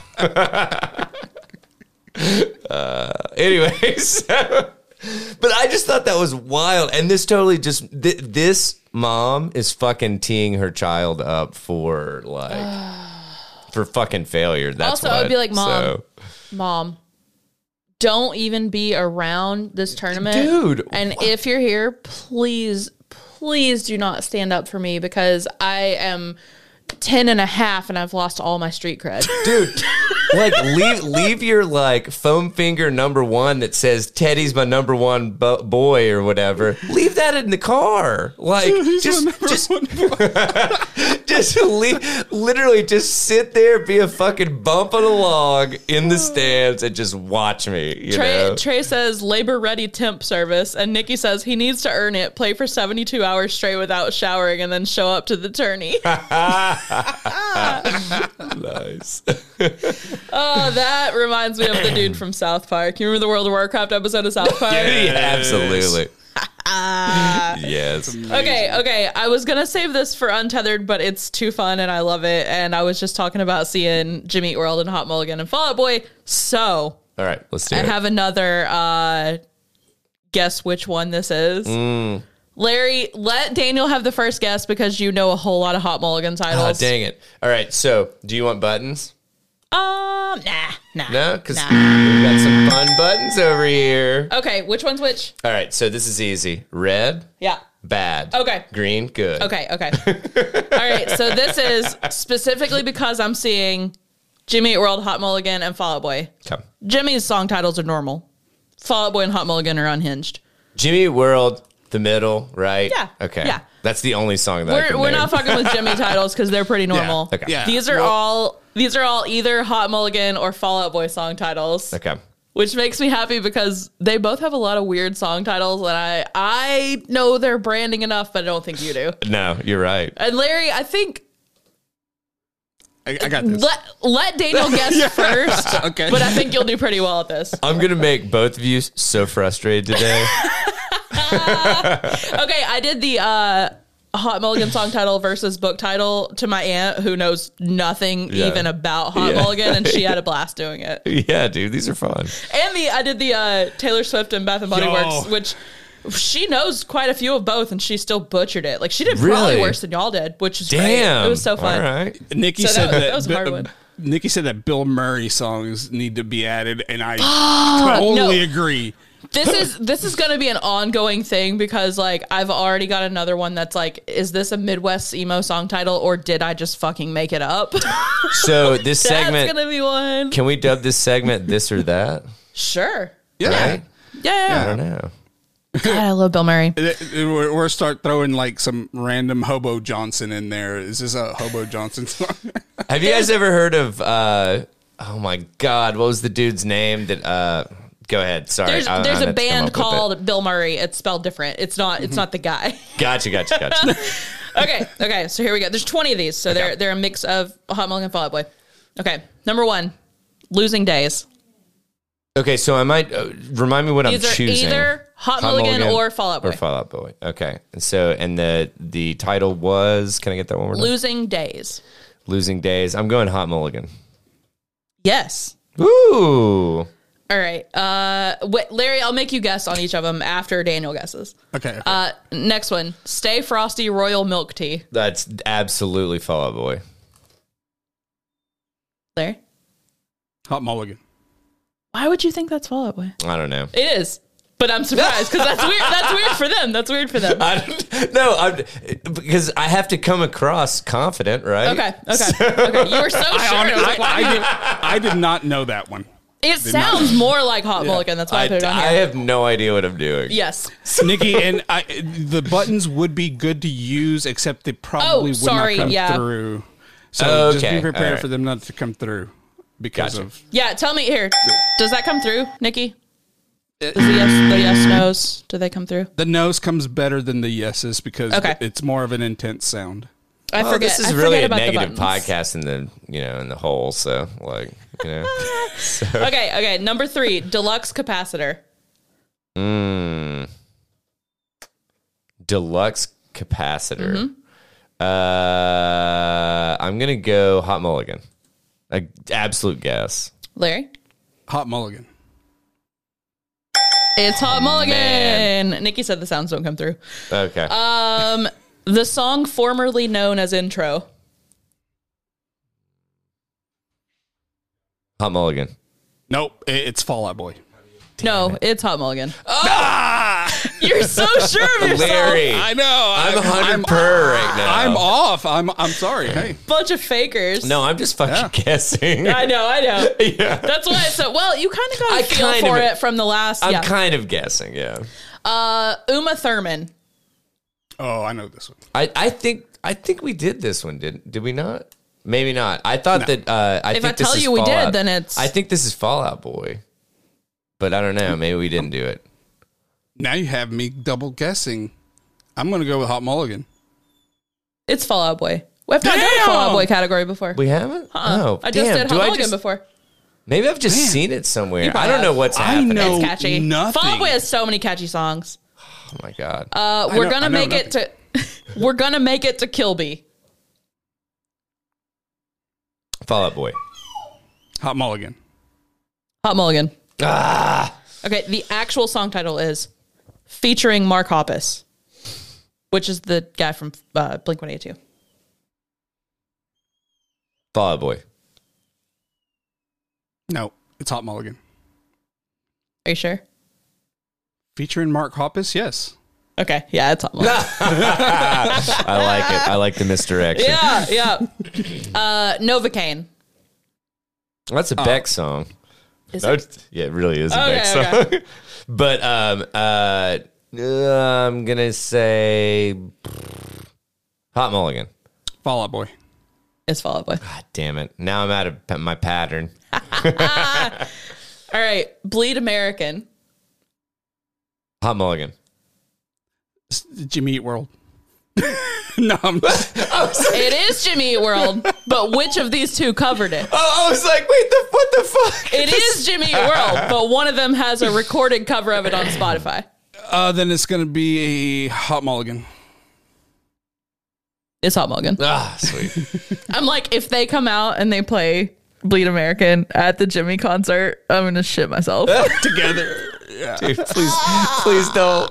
Anyways, but I just thought that was wild. And this totally just, this mom is fucking teeing her child up for for fucking failure. That's Also, I would be like, Mom, don't even be around this tournament. Dude. And if you're here, please do not stand up for me because I am 10 and a half and I've lost all my street cred. Dude, leave your foam finger #1 that says Teddy's my #1 boy or whatever. Leave that in the car. Just literally just sit there, be a fucking bump on a log in the stands and just watch me. Trey says labor ready temp service, and Nikki says he needs to earn it, play for 72 hours straight without showering, and then show up to the tourney. Nice. Oh, that reminds me of the dude from South Park. You remember the World of Warcraft episode of South Park? Yeah, absolutely. Yes. Okay. I was going to save this for Untethered, but it's too fun and I love it. And I was just talking about seeing Jimmy Eat World and Hot Mulligan and Fall Out Boy. So All right, let's do I it. have another guess which one this is. Larry, let Daniel have the first guess because you know a whole lot of Hot Mulligan titles. Oh, dang it. All right, so do you want buttons? Nah. No? Because we've got some fun buttons over here. Okay, which one's which? All right, so this is easy. Red, Yeah. bad. Okay. Green, good. Okay. All right, so this is specifically because I'm seeing Jimmy Eat World, Hot Mulligan, and Fall Out Boy. Come. Jimmy's song titles are normal. Fall Out Boy and Hot Mulligan are unhinged. Jimmy Eat World, the middle, right? Yeah. Okay. Yeah. That's the only song that I can We're name. not fucking with Jimmy titles because they're pretty normal. Okay. Yeah. These are all either Hot Mulligan or Fall Out Boy song titles. Okay. which makes me happy because they both have a lot of weird song titles, and I know their branding enough, but I don't think you do. No, you're right. And Larry, I think I got this. let Daniel guess first. Okay. But I think you'll do pretty well at this. I'm going to make both of you so frustrated today. Okay, I did the Hot Mulligan song title versus book title to my aunt, who knows nothing even about Hot Mulligan, and she had a blast doing it. Yeah, dude, these are fun. And I did the Taylor Swift and Bath and Body Works, which she knows quite a few of both, and she still butchered it. Like, she did probably Really? worse than y'all did, which is great. Damn. It was so fun. All right. Nikki So said that was a hard one. Nikki said that Bill Murray songs need to be added, and I totally agree. This is going to be an ongoing thing because, like, I've already got another one that's like, is this a Midwest emo song title, or did I just fucking make it up? So this segment, That's going to be one. can we dub this segment This or That? Sure. Yeah. Right? Yeah. I don't know. God, I love Bill Murray. We're start throwing like some random Hobo Johnson in there. Is this a Hobo Johnson song? Have you guys ever heard of, oh my God, what was the dude's name that, go ahead. Sorry. There's I a meant to come up band with called Bill Murray. It's spelled different. It's not the guy. Gotcha. Okay. So here we go. There's 20 of these. So they're a mix of Hot Mulligan and Fall Out Boy. Okay. Number 1, Losing Days. Okay, so I might remind me what These I'm are choosing. either Hot Mulligan or Fall Out Boy. Or Fall Out Boy. Okay. And so, and the title was, can I get that one more time? Losing Days. Losing Days. I'm going Hot Mulligan. Yes. Ooh. All right. Wait, Larry, I'll make you guess on each of them after Daniel guesses. Okay. Next one, Stay Frosty Royal Milk Tea. That's absolutely Fall Out Boy. Larry? Hot Mulligan. Why would you think that's Fall Out Boy? I don't know. It is. But I'm surprised because that's weird. That's weird for them. That's weird for them. Because I have to come across confident, right? Okay. You were so sure. I was like, why I did not know that one. It sounds more like Hot Mulligan. That's why I put it on I here. have no idea what I'm doing. Yes. Nikki, and the buttons would be good to use, except they probably would not come through. So just be prepared for them not to come through because of... Yeah, tell me here. Does that come through, Nikki? Does the yes, no's, do they come through? The nose comes better than the yeses because it's more of an intense sound. I forget. This is really a negative podcast in the whole. So Okay. Number 3, deluxe capacitor. Deluxe capacitor. I'm gonna go Hot Mulligan. Absolute guess. Larry? Hot Mulligan. It's Hot Mulligan. Man. Nikki said the sounds don't come through. Okay. The song formerly known as Intro. Hot Mulligan. Nope, it's Fall Out Boy. No, it's Hot Mulligan. You're so sure of yourself. Larry. I know. I'm 100 per right now. I'm off. I'm sorry. Hey. Bunch of fakers. No, I'm just fucking guessing. I know. Yeah. That's why I said, well, you kind of got a feel for it from the last. I'm kind of guessing, yeah. Uma Thurman. Oh, I know this one. I think we did this one, did we not? Maybe not. I thought that If I tell you we did, then it's... I think this is Fall Out Boy. But I don't know. Maybe we didn't do it. Now you have me double guessing. I'm going to go with Hot Mulligan. It's Fall Out Boy. We've not done a Fall Out Boy category before. We haven't? Oh, I just did Hot Mulligan before. Maybe I've just seen it somewhere. I don't know what's happening. know It's catchy. nothing. Fall Out Boy has so many catchy songs. Oh my God. We're gonna make it to Kilby. Fall Out Boy. Hot Mulligan. Hot Mulligan. Ah. Okay, the actual song title is featuring Mark Hoppus, which is the guy from Blink-182. Fall Out Boy. No, it's Hot Mulligan. Are you sure? Featuring Mark Hoppus, yes. Okay, yeah, it's Hot Mulligan. I like it. I like the misdirection. Yeah. Novocaine. That's a Beck song. Is it? Yeah, it really is a Okay, Beck song. okay. But I'm gonna say Hot Mulligan. Fall Out Boy. It's Fall Out Boy. God damn it! Now I'm out of my pattern. All right, Bleed American. Hot Mulligan. Jimmy Eat World. No, I'm just, It is Jimmy Eat World, but which of these two covered it? Oh, I was like, wait, what the fuck? It is Jimmy Eat World, but one of them has a recorded cover of it on Spotify. then it's going to be a Hot Mulligan. It's Hot Mulligan. Ah, sweet. I'm like, if they come out and they play Bleed American at the Jimmy concert, I'm going to shit myself. Together. Yeah. Dude, please don't.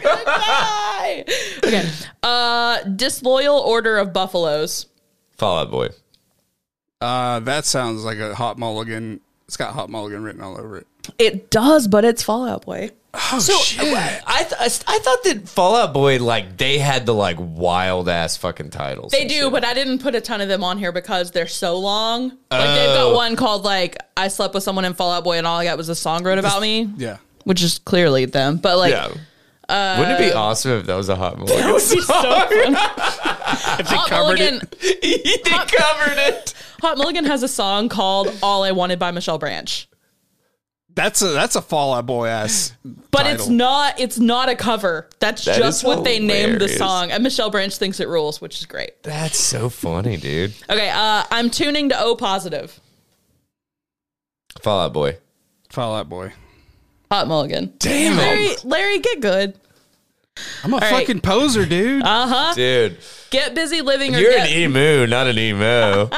Okay. Disloyal Order of Buffaloes. Fall Out Boy. That sounds like a Hot Mulligan. It's got Hot Mulligan written all over it. It does, but it's Fall Out Boy. Oh, So shit. I thought that Fall Out Boy, like, they had the like wild ass fucking titles. They and do, shit. but I didn't put a ton of them on here because they're so long. Like, they've got one called, like, I slept with someone in Fall Out Boy and all I got was a song wrote about me, Yeah. which is clearly them. But, like, Yeah. Wouldn't it be awesome if that was a Hot Mulligan? that would be so fun. If they Hot covered Mulligan, it. They covered it. Hot Mulligan has a song called All I Wanted by Michelle Branch. That's a Fall Out Boy ass. But title. it's not a cover. That's That just is what they named the hilarious. song. And Michelle Branch thinks it rules, which is great. That's so funny, dude. Okay, I'm tuning to O Positive. Fall Out Boy. Fall Out Boy. Hot Mulligan. Damn Larry, get good. I'm a right. fucking poser, dude. Dude. Get busy living or You're get an emu, not an emo.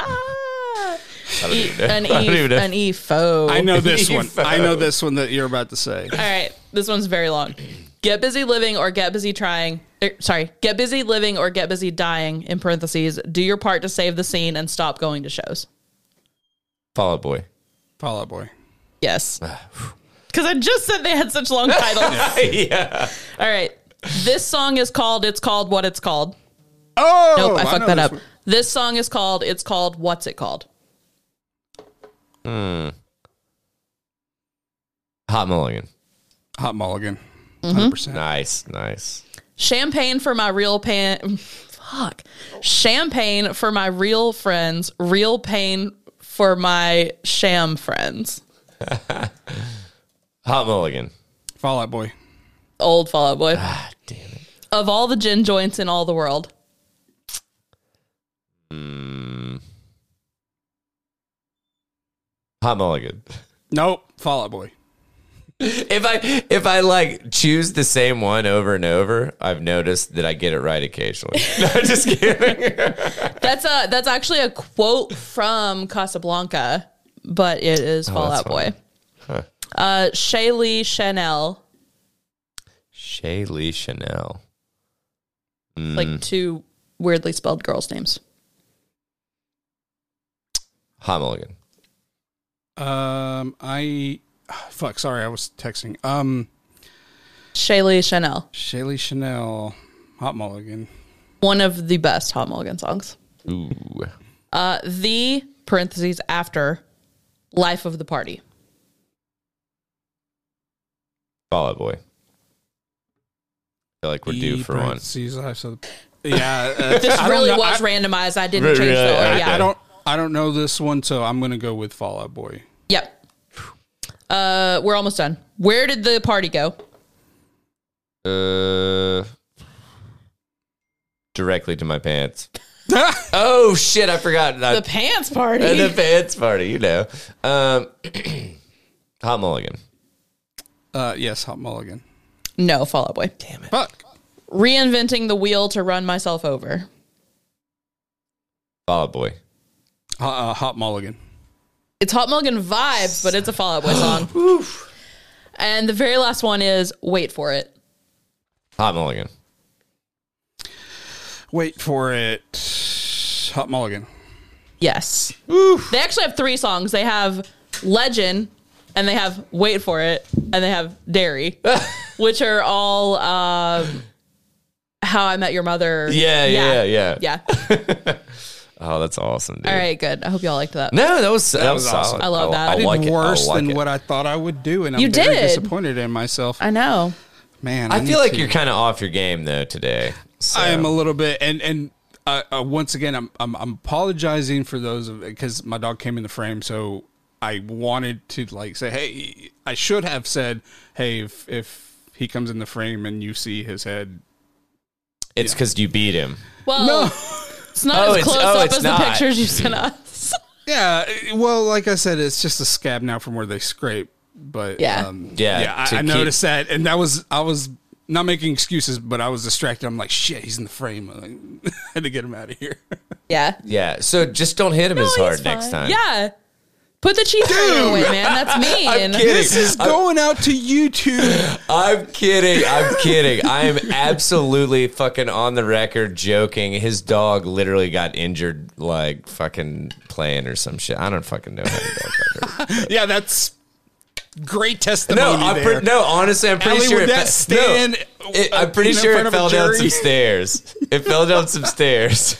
an EFO. I know this one. Efo. I know this one that you're about to say. All right, this one's very long. Get busy living or get busy trying. Get busy living or get busy dying. In parentheses, do your part to save the scene and stop going to shows. Fall Out Boy. Fall Out Boy. Yes, because I just said they had such long titles. Yeah. All right, this song is called. It's called what it's called. Oh, Nope, I fucked know that this up. one. This song is called. It's called. What's it called? Hot Mulligan. Hot Mulligan. Mm-hmm. 100%. Nice. Champagne for my real pan. Fuck. Champagne for my real friends. Real pain for my sham friends. Hot Mulligan. Fall Out Boy. Old Fall Out Boy. Ah, damn it. Of all the gin joints in all the world. Hot Mulligan. Nope. Fall Out Boy. If I like choose the same one over and over, I've noticed that I get it right occasionally. No, just kidding. That's actually a quote from Casablanca, but it is Fall that's Out Boy. funny. Huh. Shaylee Chanel. Shaylee Chanel. Like two weirdly spelled girls' names. Hot Mulligan. Sorry, I was texting. Shaylee Chanel. Shaylee Chanel, Hot Mulligan. One of the best Hot Mulligan songs. Ooh. The parentheses after Life of the Party. Fall Out Boy. I feel like we're due for one. Yeah, This really was randomized. I didn't change the order. Yeah. I don't know this one, so I'm gonna go with Fall Out Boy. Yep. We're almost done. Where did the party go? Directly to my pants. Oh shit! I forgot. The pants party. The pants party. You know. Hot Mulligan. Yes, Hot Mulligan. No, Fall Out Boy. Damn it. Fuck. Reinventing the wheel to run myself over. Fall Out Boy. Hot Mulligan. It's Hot Mulligan vibes, but it's a Fall Out Boy song. And the very last one is Wait for It. Hot Mulligan. Wait for it. Hot Mulligan. Yes. They actually have 3 songs. They have Legend, and they have Wait for It, and they have Dairy, which are all How I Met Your Mother. Yeah. Oh, that's awesome, dude. All right, good. I hope y'all liked that. No, that was solid. awesome. I love that. I did like it. worse I like than it. what I thought I would do, and I'm You very did. disappointed in myself. I know. Man, I need feel like to- you're kind of off your game though today. So. I am a little bit, and once again, I'm apologizing for those because my dog came in the frame. So I wanted to like say, hey, I should have said, hey, if he comes in the frame and you see his head, It's because you beat him. Well, no. it's not as close up it's as not. the pictures you sent us. Yeah, well, like I said, it's just a scab now from where they scrape. But Yeah. I noticed that, and I was not making excuses, but I was distracted. I'm like, shit, he's in the frame. I had to get him out of here. Yeah. Yeah, so just don't hit him as he's hard next fine. time. Yeah. Put the cheeseburger away, man. That's mean. I'm kidding. This is going out to YouTube. I'm kidding. I am absolutely fucking on the record joking. His dog literally got injured, like fucking playing or some shit. I don't fucking know how the dog got hurt. Yeah, that's great testimony. there. Honestly, I'm pretty Ellie, sure would that stand? I'm pretty in sure front it of a fell down jury? some stairs. It fell down some stairs.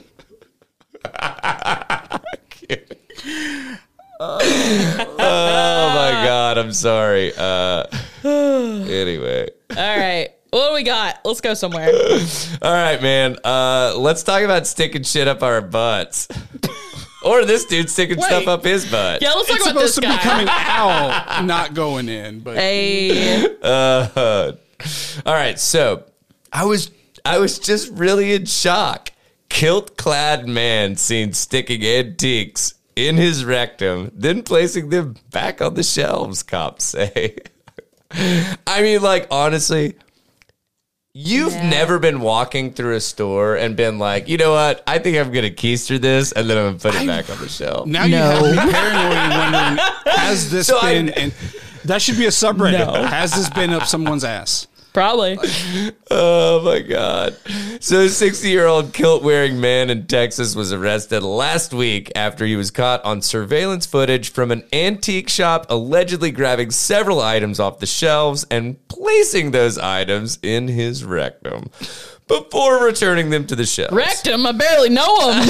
Oh my god, I'm sorry. Anyway. All right. What do we got? Let's go somewhere. All right, man. Let's talk about sticking shit up our butts. Or this dude sticking stuff up his butt. Yeah, let's talk It's about this supposed to guy. be coming out, not going in. But Hey. All right, so I was just really in shock. Kilt-clad man seen sticking antiques in his rectum, then placing them back on the shelves, cops say. I mean, like, honestly, you've never been walking through a store and been like, you know what? I think I'm going to keister this, and then I'm going to put it back on the shelf. now you have me paranoid and wondering, has this been? And that should be a subreddit. No. Has this been up someone's ass? Probably. Oh my God. So a 60-year-old kilt-wearing man in Texas was arrested last week after he was caught on surveillance footage from an antique shop, allegedly grabbing several items off the shelves and placing those items in his rectum before returning them to the shelves. Rectum? I barely know him.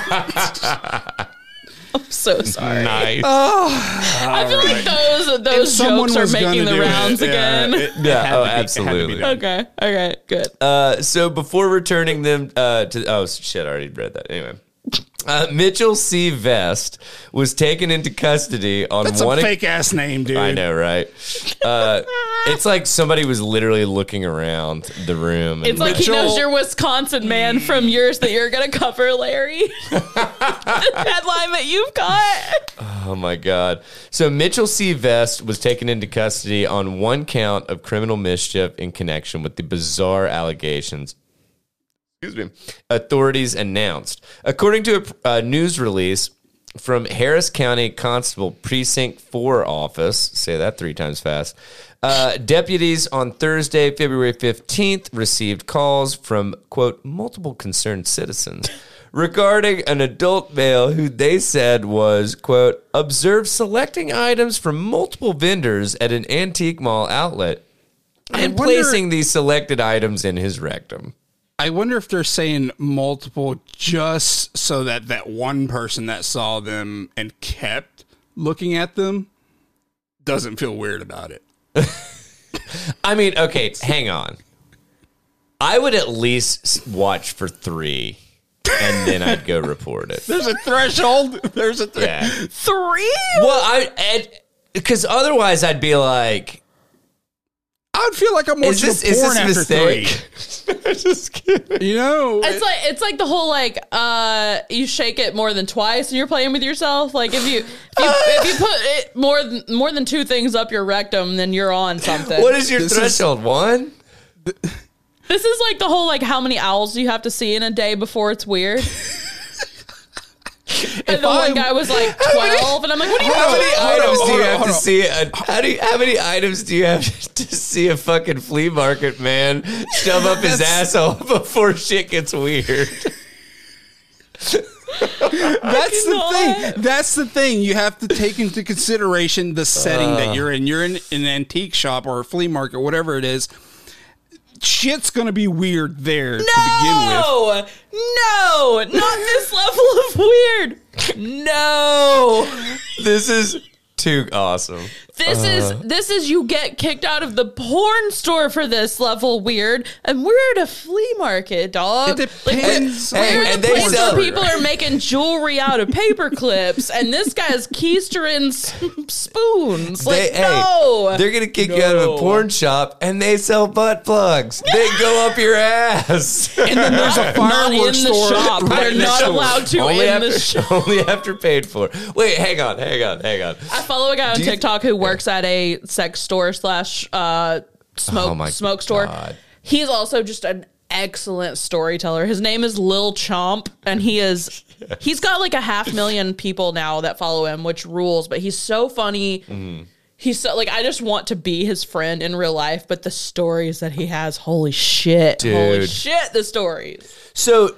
I'm so sorry. Nice. I feel like those Someone jokes are was making gonna the do rounds it. again. Absolutely. done. Okay. Okay. Good. So before returning them to... Oh, shit, I already read that. Anyway. Mitchell C. Vest was taken into custody on That's one... a fake ass name, dude. I know, right? It's like somebody was literally looking around the room. And It's like he Mitchell- knows you're Wisconsin man from yours that you're going to cover, Larry. The headline that you've got. oh my God. So Mitchell C. Vest was taken into custody on one count of criminal mischief in connection with the bizarre allegations. Excuse me. Authorities announced. According to a news release from Harris County Constable Precinct 4 office, say that 3 times fast, deputies on Thursday, February 15th, received calls from, quote, multiple concerned citizens regarding an adult male who they said was, quote, observed selecting items from multiple vendors at an antique mall outlet and placing these selected items in his rectum. I wonder if they're saying multiple just so that that one person that saw them and kept looking at them doesn't feel weird about it. I mean, okay, hang on. I would at least watch for 3, and then I'd go report it. There's a threshold. There's a Yeah. 3? Well, because otherwise I'd be like, I would feel like I'm watching porn a after 3. Just kidding. You know, It's like the whole you shake it more than twice and you're playing with yourself. Like if you put it more than 2 things up your rectum, then you're on something. What is your threshold? 1? This is like the whole how many owls do you have to see in a day before it's weird? And the one guy was like 12, and I'm like, what do you How many items do you have hold to on. see? How many items do you have to see a fucking flea market man shove up his asshole before shit gets weird? that's the thing. That's the thing. You have to take into consideration the setting that you're in. You're in an antique shop or a flea market, whatever it is. Shit's gonna be weird there to begin with. No, not this level of weird. No. This is Too awesome. This is you get kicked out of the porn store for this level weird, and we're at a flea market, dog. It depends. We're at and a they place sell- where people are making jewelry out of paper clips, and this guy's keistering spoons. Like, no. They're gonna kick you out of a porn shop, and they sell butt plugs. They go up your ass. And then there's a Not in fireworks the store. shop. right They're next not door. allowed to only in after, the shop. only after paid for. Wait, hang on. I follow a guy on Do you- TikTok who works at a sex store / Oh my smoke store. God. He's also just an excellent storyteller. His name is Lil Chomp, and he's got like 500,000 people now that follow him, which rules. But he's so funny. Mm-hmm. He's so like, I just want to be his friend in real life. But the stories that he has, holy shit, Dude. the stories. So,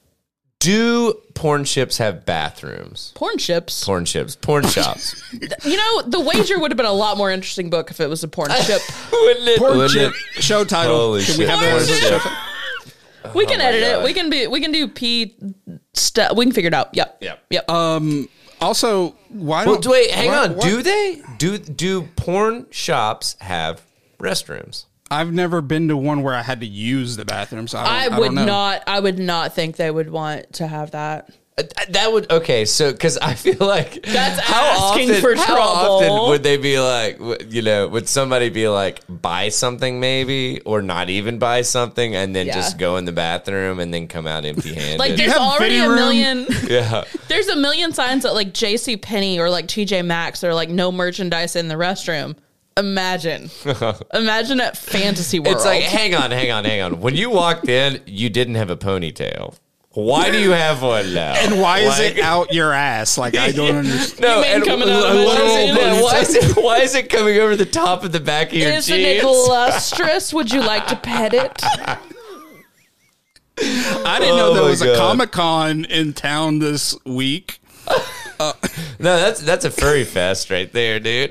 do porn ships have bathrooms? Porn ships. Porn shops. You know, the wager would have been a lot more interesting book if it was a porn ship. Wouldn't it? Porn Wouldn't chip it? show title. Holy Can we shit. have Porn that as a chip. show? We can edit God. it. We can do P stuff. We can figure it out. Yep. Also, why Well, don't wait, hang why- on. why- Do they? Do porn shops have restrooms? I've never been to one where I had to use the bathroom, so I I would don't know. not. I would not think they would want to have that. That would so because I feel like That's asking for How trouble. often would they be like, would somebody be like, buy something maybe, or not even buy something, and then Yeah. just go in the bathroom and then come out empty-handed? Like, you there's have a already fitting a room? million. yeah, There's a million signs at like J.C. Penney or like TJ Maxx. They're like no merchandise in the restroom. Imagine at Fantasy World. it's like, hang on. When you walked in, you didn't have a ponytail. Why do you have one now? And why is it out your ass? Like, I don't understand. No, You mean and coming out of why my is it- vagina? why is it coming over the top of the back of your Isn't jeans? it lustrous? Would you like to pet it? I didn't know there my was a God. Comic-Con in town this week. No, that's a furry fest right there, dude.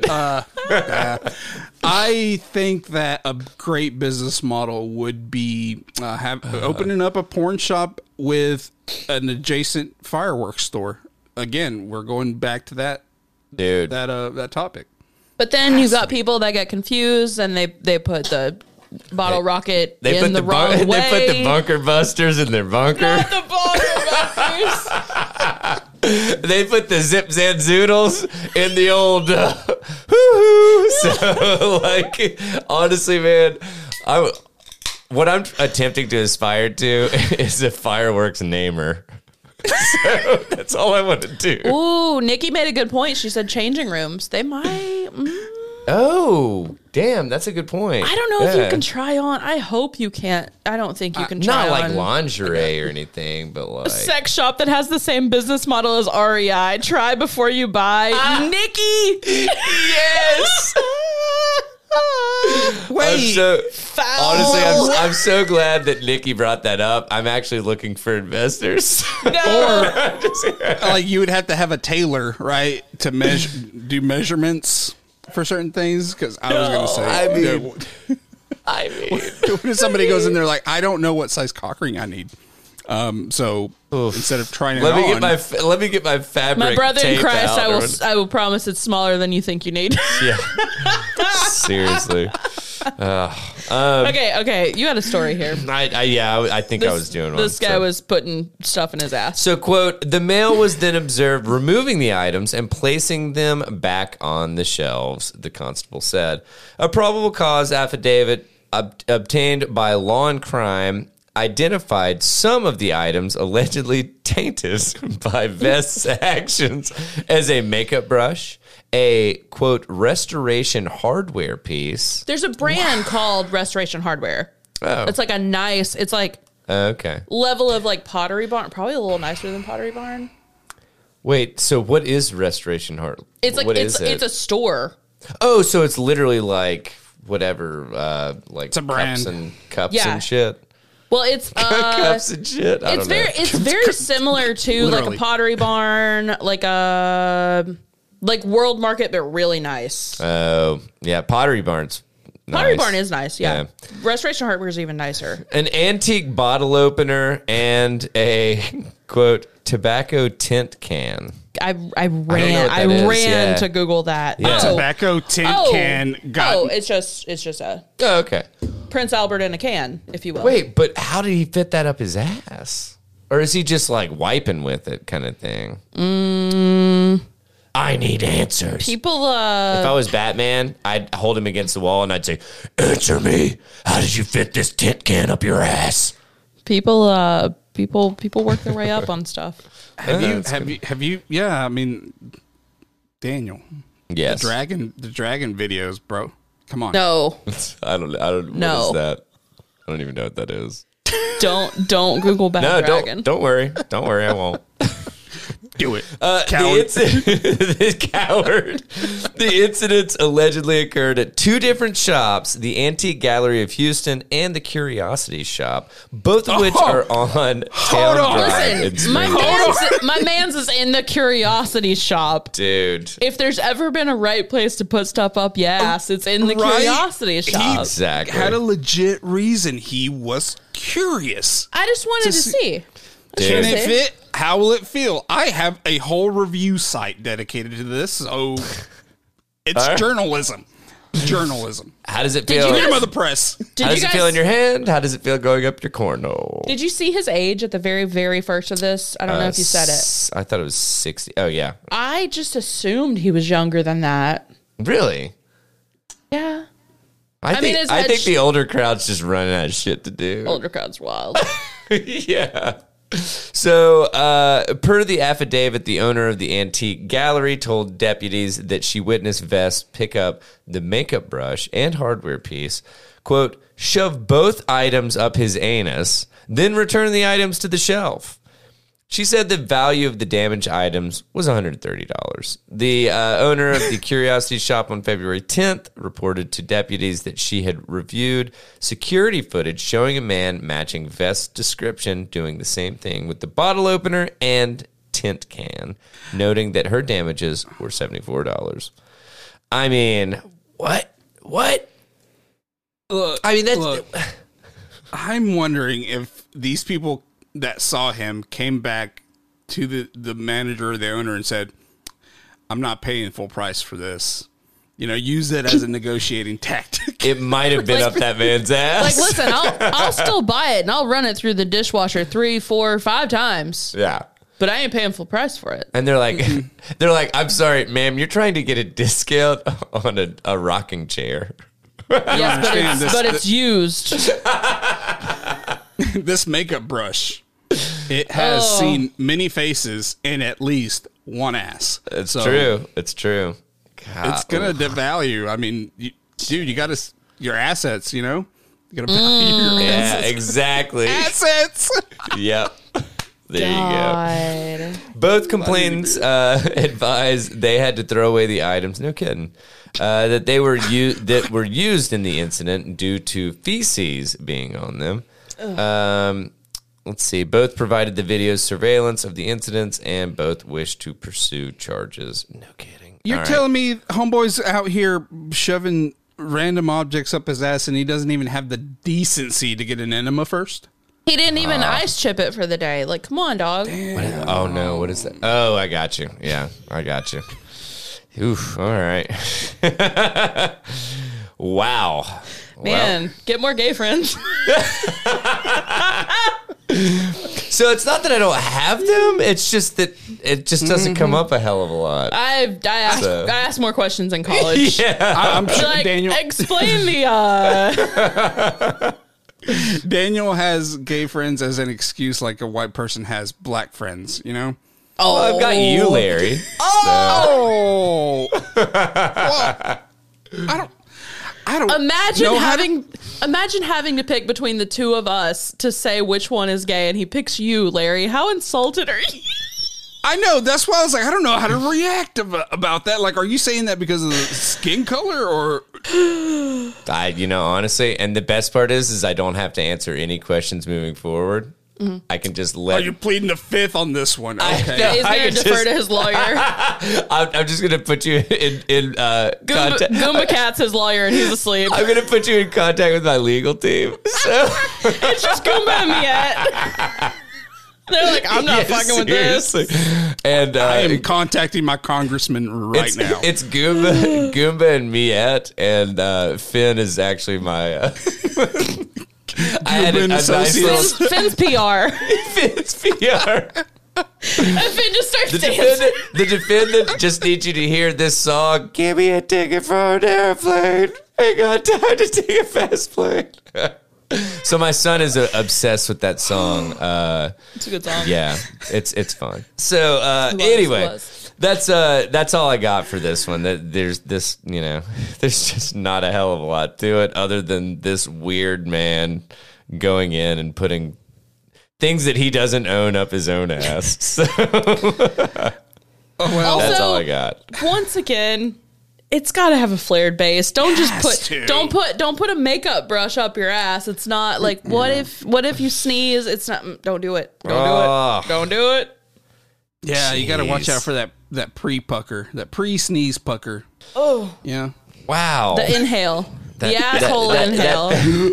I think that a great business model would be opening up a porn shop with an adjacent fireworks store. Again, we're going back to that Dude, that topic. But then you got people that get confused and they put the bottle rocket they in put the wrong way. they put the bunker busters in their bunker. Not the bunker busters. They put the zip zan zoodles in the old hoo-hoo. So, like, honestly, man, what I'm attempting to aspire to is a fireworks namer. So that's all I want to do. Ooh, Nikki made a good point. She said changing rooms. They might. Oh, damn, that's a good point. I don't know if you Yeah. can try on. I hope you can't. I don't think you can try Not like on. lingerie or anything, but like Sex shop that has the same business model as REI. Try before you buy. Nikki! yes. Wait, Honestly, I'm so glad that Nikki brought that up. I'm actually looking for investors. like you would have to have a tailor, right, to do measurements for certain things. Because I was going to say, I mean, what if somebody goes in there like, I don't know what size cock ring I need. So instead of trying it let me on, get my fabric. My brother in tape Christ, out I will promise it's smaller than you think you need. Yeah. Seriously. Okay. You had a story here. I think I was doing one. This guy was putting stuff in his ass. So, quote, the male was then observed removing the items and placing them back on the shelves, the constable said. A probable cause affidavit obtained by Law and Crime identified some of the items allegedly tainted by Vest's actions as a makeup brush, a, quote, restoration hardware piece. There's a brand called Restoration Hardware. Oh. It's like it's like Okay. level of like Pottery Barn, probably a little nicer than Pottery Barn. Wait, so what is restoration hardware? It's like it's a store. Oh, so it's literally like whatever, like a brand. cups and cups Yeah. and shit. Well, it's Cups and shit. I don't know. it's very similar to like Literally. a Pottery Barn, like World Market, but really nice. Oh, yeah, Pottery Barn's Pottery nice. Barn is nice, yeah. Restoration Hardware is even nicer. An antique bottle opener and a, quote, tobacco tint can. ran to Google that. Yeah. Tobacco tin can got. it's just a Oh, okay. Prince Albert in a can, if you will. Wait, but how did he fit that up his ass? Or is he just like wiping with it kind of thing? I need answers. People, If I was Batman, I'd hold him against the wall and I'd say, answer me. How did you fit this tin can up your ass? people work their way up on stuff. Have you? Yeah, I mean, Daniel. Yes. The dragon videos, bro. Come on. No, I don't. No. What is that? I don't even know what that is. don't Google Bat Dragon. Don't worry. Don't worry. I won't. Do it. Coward. The coward. The incidents allegedly occurred at two different shops, the Antique Gallery of Houston and the Curiosity Shop, both of which are on Town Drive in Listen, my man's is in the Curiosity Shop. Dude. If there's ever been a right place to put stuff up your ass, it's in the Right? Curiosity Shop. Exactly. Had a legit reason. He was curious. I just wanted to see. Can Dude. it fit? How will it feel? I have a whole review site dedicated to this, so it's journalism. Journalism. How does it Did feel? you Freedom guys- of the press. How Did does you it feel in guys? your hand? How does it feel going up your cornhole? Did you see his age at the very, very first of this? I don't know if you said it. I thought it was 60. Oh, yeah. I just assumed he was younger than that. Really? Yeah. I mean, think his I head think the older crowd's just running out of shit to do. Older crowd's wild. Yeah. So, per the affidavit, the owner of the antique gallery told deputies that she witnessed Vest pick up the makeup brush and hardware piece, quote, shove both items up his anus, then return the items to the shelf. She said the value of the damaged items was $130. The owner of the Curiosity Shop on February 10th reported to deputies that she had reviewed security footage showing a man matching Vest's description doing the same thing with the bottle opener and tint can, noting that her damages were $74. I mean, what? Look, I mean, that's... look, I'm wondering if these people that saw him came back to the manager or the owner and said, I'm not paying full price for this. You know, use that as a negotiating tactic. It might have been up that man's ass. Like, listen, I'll still buy it and I'll run it through the dishwasher 3, 4, 5 times. Yeah. But I ain't paying full price for it. And they're like, I'm sorry, ma'am, you're trying to get a discount on a rocking chair. Yes, but it's used. This makeup brush, it has seen many faces and at least one ass. It's So true. It's true. God. It's going to devalue. I mean, dude, you got to, your assets, you know? You got to value your Yeah, assets. exactly. Assets! Yep. There you go. God. Both complainants advised they had to throw away the items. No kidding. That they were used in the incident due to feces being on them. Let's see. Both provided the video's surveillance of the incidents, and both wished to pursue charges. No kidding. You're All right. telling me homeboy's out here shoving random objects up his ass and he doesn't even have the decency to get an enema first? He didn't even ice chip it for the day. Like, come on, dog. Oh no! What is that? Oh, I got you. Yeah, I got you. Oof! All right. Wow. Man, get more gay friends. So it's not that I don't have them. It's just that it just doesn't come up a hell of a lot. I asked more questions in college. Yeah. I'm sure Like, Daniel explain the Daniel has gay friends as an excuse like a white person has black friends, you know? Well, I've got you, Larry. Oh! Well, I don't Imagine having to pick between the two of us to say which one is gay, and he picks you, Larry. How insulted are you? I know. That's why I was like, I don't know how to react about that. Like, are you saying that because of the skin color or? Honestly, and the best part is I don't have to answer any questions moving forward. Mm-hmm. I can just let. Are you pleading the fifth on this one? Okay. He's going to defer to his lawyer. I'm just going to put you in contact. Goomba Cat's his lawyer, and he's asleep. I'm going to put you in contact with my legal team. So It's just Goomba and Miette. They're like, I'm not fucking with this. And I am contacting my congressman right now. It's Goomba and Miette, and Finn is actually my. I had a nice little Finn's PR. Finn's PR. And Finn just starts dancing. The defendant just needs you to hear this song. Give me a ticket for an airplane. Ain't got time to take a fast plane. So my son is obsessed with that song. It's a good song. Yeah, it's fun. So anyway, that's all I got for this one. There's this, there's just not a hell of a lot to it other than this weird man going in and putting things that he doesn't own up his own ass. So Also, that's all I got. Once again, it's got to have a flared base. Don't just don't put a makeup brush up your ass. It's not like what if you sneeze? It's not. Don't do it. Don't do it. Yeah, you got to watch out for that pre-pucker, that pre-sneeze pucker. Oh, yeah. Wow. The inhale, the asshole inhale.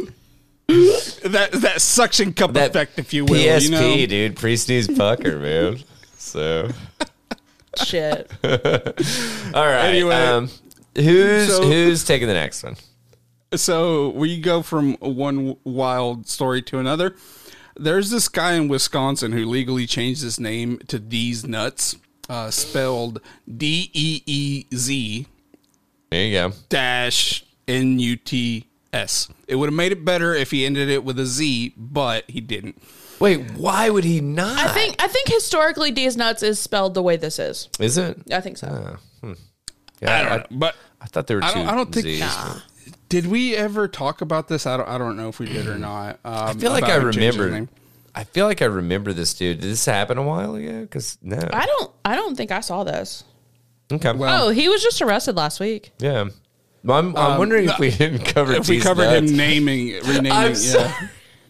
That suction cup effect, if you will. PSP, dude. Pre-sneeze pucker, man. So. Shit. All right. Anyway, who's taking the next one? So we go from one wild story to another. There's this guy in Wisconsin who legally changed his name to Deez Nuts, spelled DEEZ. There you go. Dash NUTS. It would have made it better if he ended it with a Z, but he didn't. Wait, why would he not? I think historically Deez Nuts is spelled the way this is. Is it? I think so. Yeah, I don't know, but I thought there were two. I don't think. Z's, Nah. Did we ever talk about this? I don't know if we did or not. I feel like I remember. I feel like I remember this dude. Did this happen a while ago? Because no, I don't think I saw this. Okay. Well, He was just arrested last week. Yeah. Well, I'm wondering if we didn't cover. if we covered him renaming. I'm sorry. Yeah.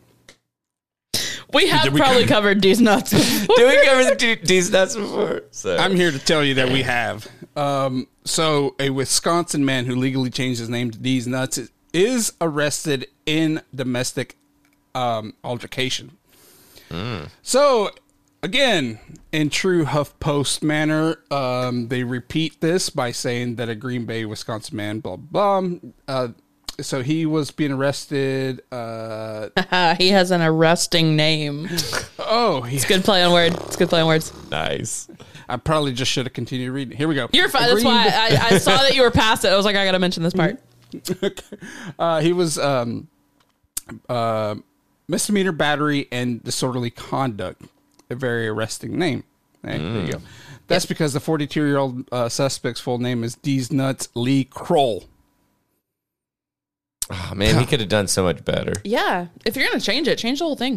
We have probably covered Deez Nuts before. Did we cover Deez Nuts before? So. I'm here to tell you that we have. So a Wisconsin man who legally changed his name to Deez Nuts is arrested in domestic altercation. So again, in true HuffPost manner, they repeat this by saying that a Green Bay, Wisconsin man, blah, blah, blah. So he was being arrested. He has an arresting name. Oh, It's good play on words. It's good play on words. Nice. I probably just should have continued reading. Here we go. You're fine. That's why I saw that you were past it. I was like, I got to mention this part. He was misdemeanor battery and disorderly conduct. A very arresting name. There you go. That's because the 42-year-old suspect's full name is Deez Nuts Lee Kroll. Oh, man, he could have done so much better. Yeah. If you're going to change it, change the whole thing.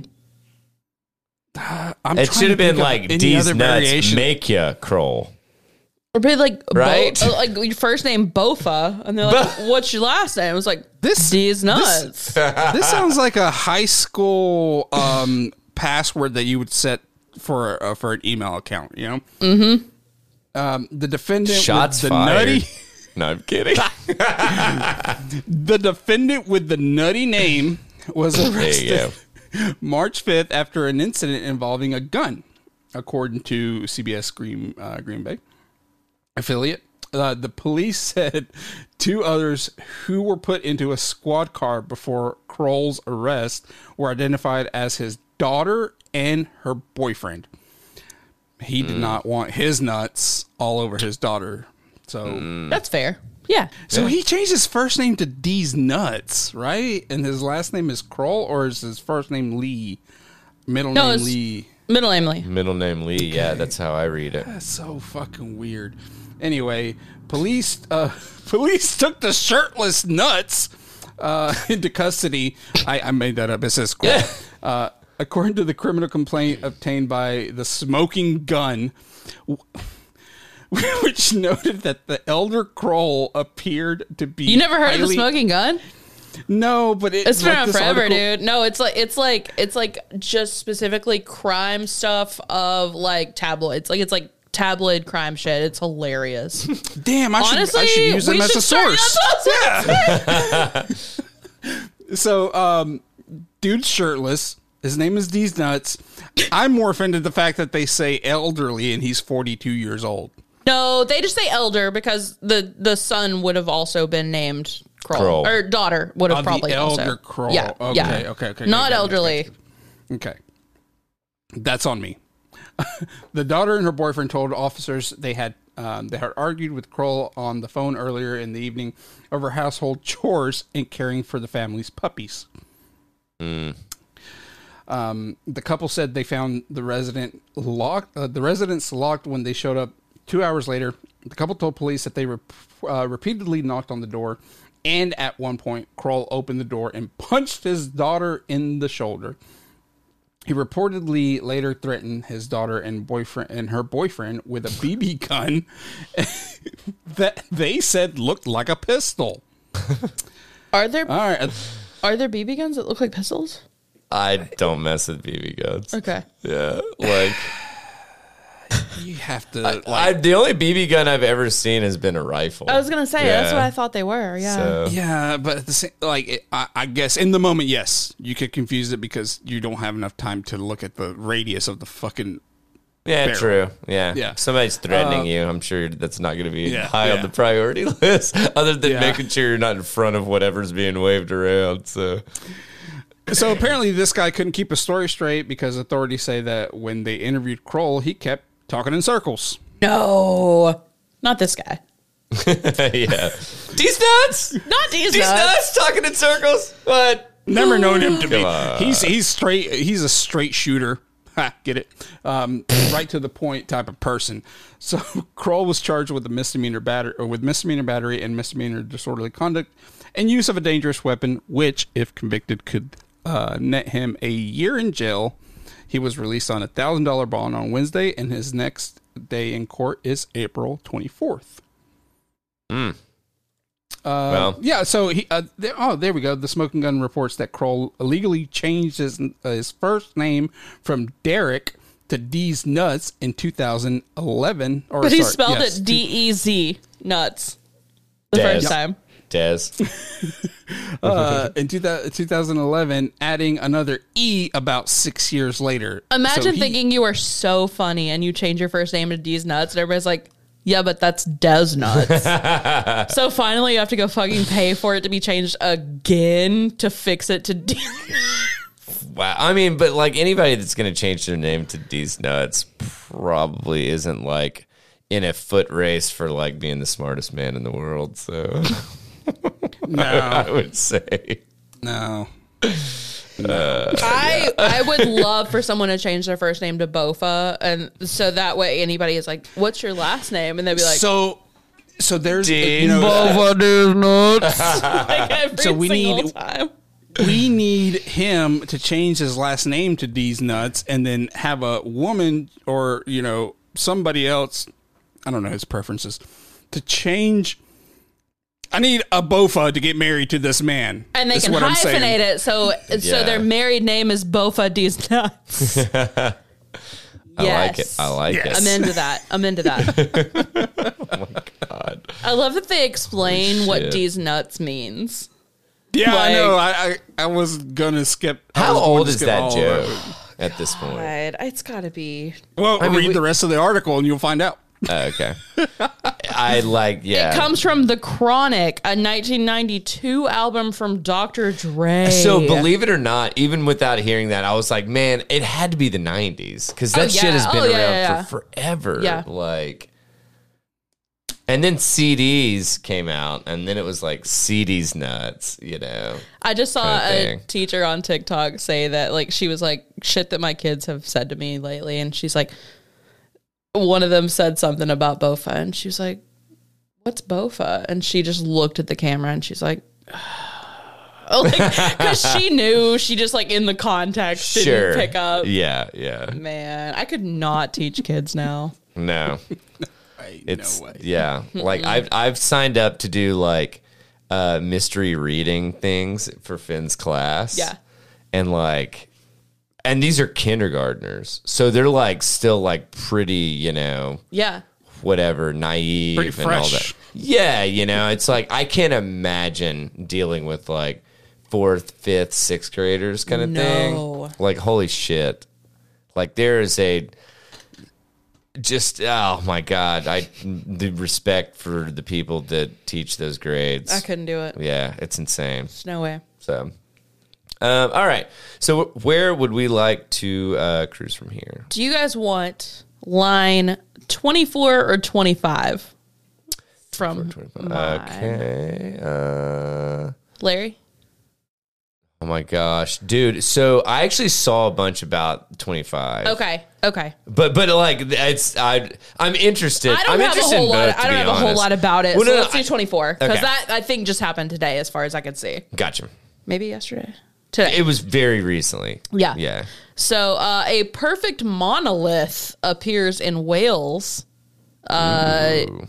It should have been like Deez Nuts make ya Kroll. Or be like, right? like your first name Bofa, and they're like, "What's your last name?" It was like Deez Nuts. This sounds like a high school password that you would set for an email account. You know. Mm-hmm. The defendant. Shots with the fired. nutty. No, I'm kidding. The defendant with the nutty name was arrested March 5th after an incident involving a gun, according to CBS Green Bay affiliate. The police said two others who were put into a squad car before Kroll's arrest were identified as his daughter and her boyfriend. He did not want his nuts all over his daughter. So That's fair. Yeah. So he changed his first name to Deez Nuts, right? And his last name is Kroll, or is his first name Lee? Middle name Lee. Middle name Lee. Middle name Lee. Yeah, that's how I read it. That's so fucking weird. Anyway, police took the shirtless Nuts into custody. I made that up. It says Kroll. According to the criminal complaint obtained by the Smoking Gun, which noted that the elder Kroll appeared to be. You never heard of the Smoking Gun? No, but it's been around forever, dude. No, it's like just specifically crime stuff of like tabloids. Like it's like tabloid crime shit. It's hilarious. Damn, I should use them as a source. Yeah. So, dude's shirtless. His name is Deez Nuts. I'm more offended the fact that they say elderly and he's 42 years old. No, they just say elder because the son would have also been named Kroll. Kroll. Or daughter would have probably the elder also. Kroll. Yeah, Okay, yeah. okay. Not got it, elderly. got it. Okay. That's on me. The daughter and her boyfriend told officers they had argued with Kroll on the phone earlier in the evening over household chores and caring for the family's puppies. The couple said they found the residence locked when they showed up 2 hours later. The couple told police that they repeatedly knocked on the door, and at one point, Kroll opened the door and punched his daughter in the shoulder. He reportedly later threatened his daughter and her boyfriend with a BB gun that they said looked like a pistol. Are there All right. BB guns that look like pistols? I don't mess with BB guns. Okay. Yeah, like You have to. the only BB gun I've ever seen has been a rifle. I was gonna say Yeah. that's what I thought they were. Yeah. So, yeah, but at the same, I guess in the moment, yes, you could confuse it because you don't have enough time to look at the radius of the fucking. yeah, barrel. true. Yeah. Yeah. If somebody's threatening you, I'm sure that's not going to be high on yeah. the priority list, other than Yeah. making sure you're not in front of whatever's being waved around. So, So apparently, this guy couldn't keep a story straight because authorities say that when they interviewed Kroll, he kept talking in circles. No, not this guy. yeah. These nuts? Not these These nuts. nuts talking in circles? What? Never known him to Come on. be. He's straight. He's a straight shooter. Ha, get it? Right to the point type of person. So Kroll was charged with a misdemeanor battery and misdemeanor disorderly conduct and use of a dangerous weapon, which, if convicted, could net him a year in jail. He was released on $1,000 bond on Wednesday, and his next day in court is April 24th. Well, Yeah, so he. There we go. The Smoking Gun reports that Kroll illegally changed his first name from Derek to D's Nuts in 2011. But he spelled it DEZ nuts the Dez. first time. Des. In 2011, adding another E about 6 years later. Imagine So thinking you are so funny and you change your first name to D's nuts, and everybody's like, "Yeah, but that's Des nuts." So finally, you have to go fucking pay for it to be changed again to fix it to D. Wow. I mean, but like anybody that's going to change their name to D's Nuts probably isn't like in a foot race for like being the smartest man in the world. So I No, would say. no. I would love for someone to change their first name to Bofa, and so that way anybody is like, "What's your last name?" and they'd be like, So there's D's like every So we single need- time. we need him to change his last name to D's Nuts and then have a woman or, somebody else, I don't know his preferences, to change. I need a Bofa to get married to this man. And they is can what I'm saying. hyphenate it so their married name is Bofa D's nuts. I like it. I like Yes. it. I'm into that. God. I love that they explain what Shit. D's nuts means. Yeah, I Like- know. I was gonna skip. I How was going old to is skip that all of joke at this point? God, it's got to be. Well, I mean, read the rest of the article and you'll find out. Okay. I like, yeah. It comes from The Chronic, a 1992 album from Dr. Dre. So believe it or not, even without hearing that, I was like, man, it had to be the 90s because that shit has been around for forever. Yeah. Like, and then CDs came out, and then it was like CDs nuts, I just saw kind of a thing. teacher on TikTok say that, like, she was like, shit that my kids have said to me lately. And she's like, one of them said something about Bofa, and she was like, what's Bofa? And she just looked at the camera and she's like, because she knew, she just like in the context didn't pick up. Yeah, yeah. Man, I could not teach kids now. No. No way. Yeah. Like I've signed up to do like mystery reading things for Finn's class. Yeah. And these are kindergartners. So they're like still like pretty, Yeah. whatever, naive Pretty and all fresh. that. Yeah, it's like I can't imagine dealing with like 4th, 5th, 6th graders kind of No. thing. Like holy shit. Like there is oh my God, the respect for the people that teach those grades. I couldn't do it. Yeah, it's insane. There's no way. So, all right. So where would we like to cruise from here? Do you guys want line 24 or 25 from 25. mine? Okay. Larry? Oh my gosh, dude. So I actually saw a bunch about 25. Okay. But like I'm interested. I don't I'm have a interested whole in lot. both, I to don't be have a whole honest. lot about it. Well, So no, let's do 24 because okay. that I think just happened today, as far as I could see. Gotcha. Maybe yesterday. Today. It was very recently. Yeah. Yeah. So a perfect monolith appears in Wales. Ooh.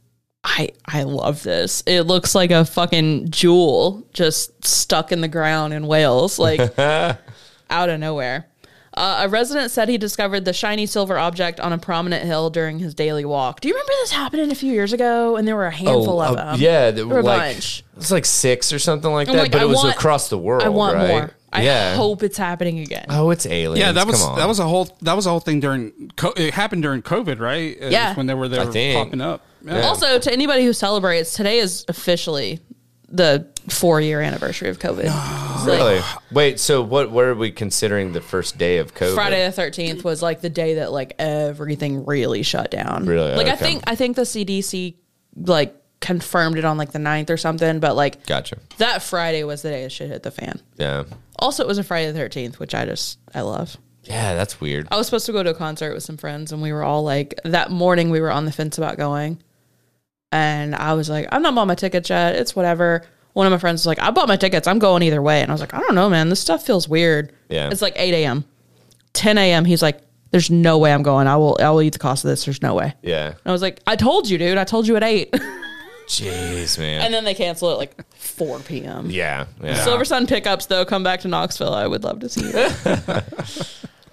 I love this. It looks like a fucking jewel just stuck in the ground in Wales, like out of nowhere. A resident said he discovered the shiny silver object on a prominent hill during his daily walk. Do you remember this happening a few years ago? And there were a handful of them. Yeah, there were a like, bunch. It was like 6 or something like I'm that, like, but I it was want- across the world. I want right? more. I Yeah. hope it's happening again. Oh, it's aliens. Yeah, that Come on. was a whole thing during. It happened during COVID, right? It Yeah. was when they were I think. popping up. Yeah. Also, to anybody who celebrates, today is officially the 4-year anniversary of COVID. It's like, Really? Wait, so what are we considering the first day of COVID? Friday the 13th was like the day that like everything really shut down. Really? Like Okay. I think the CDC like confirmed it on like the 9th or something, but like Gotcha. that Friday was the day shit hit the fan. Yeah. Also, it was a Friday the 13th, which I love. Yeah, that's weird. I was supposed to go to a concert with some friends, and we were all like, that morning we were on the fence about going. And I was like, I'm not bought my tickets yet. It's whatever. One of my friends was like, I bought my tickets. I'm going either way. And I was like, I don't know, man. This stuff feels weird. Yeah. It's like 8 a.m. 10 a.m. He's like, there's no way I'm going. I will eat the cost of this. There's no way. Yeah. And I was like, I told you, dude. I told you at 8. Jeez, man. And then they cancel it like 4 p.m. yeah. Silver Sun pickups, though, come back to Knoxville. I would love to see it.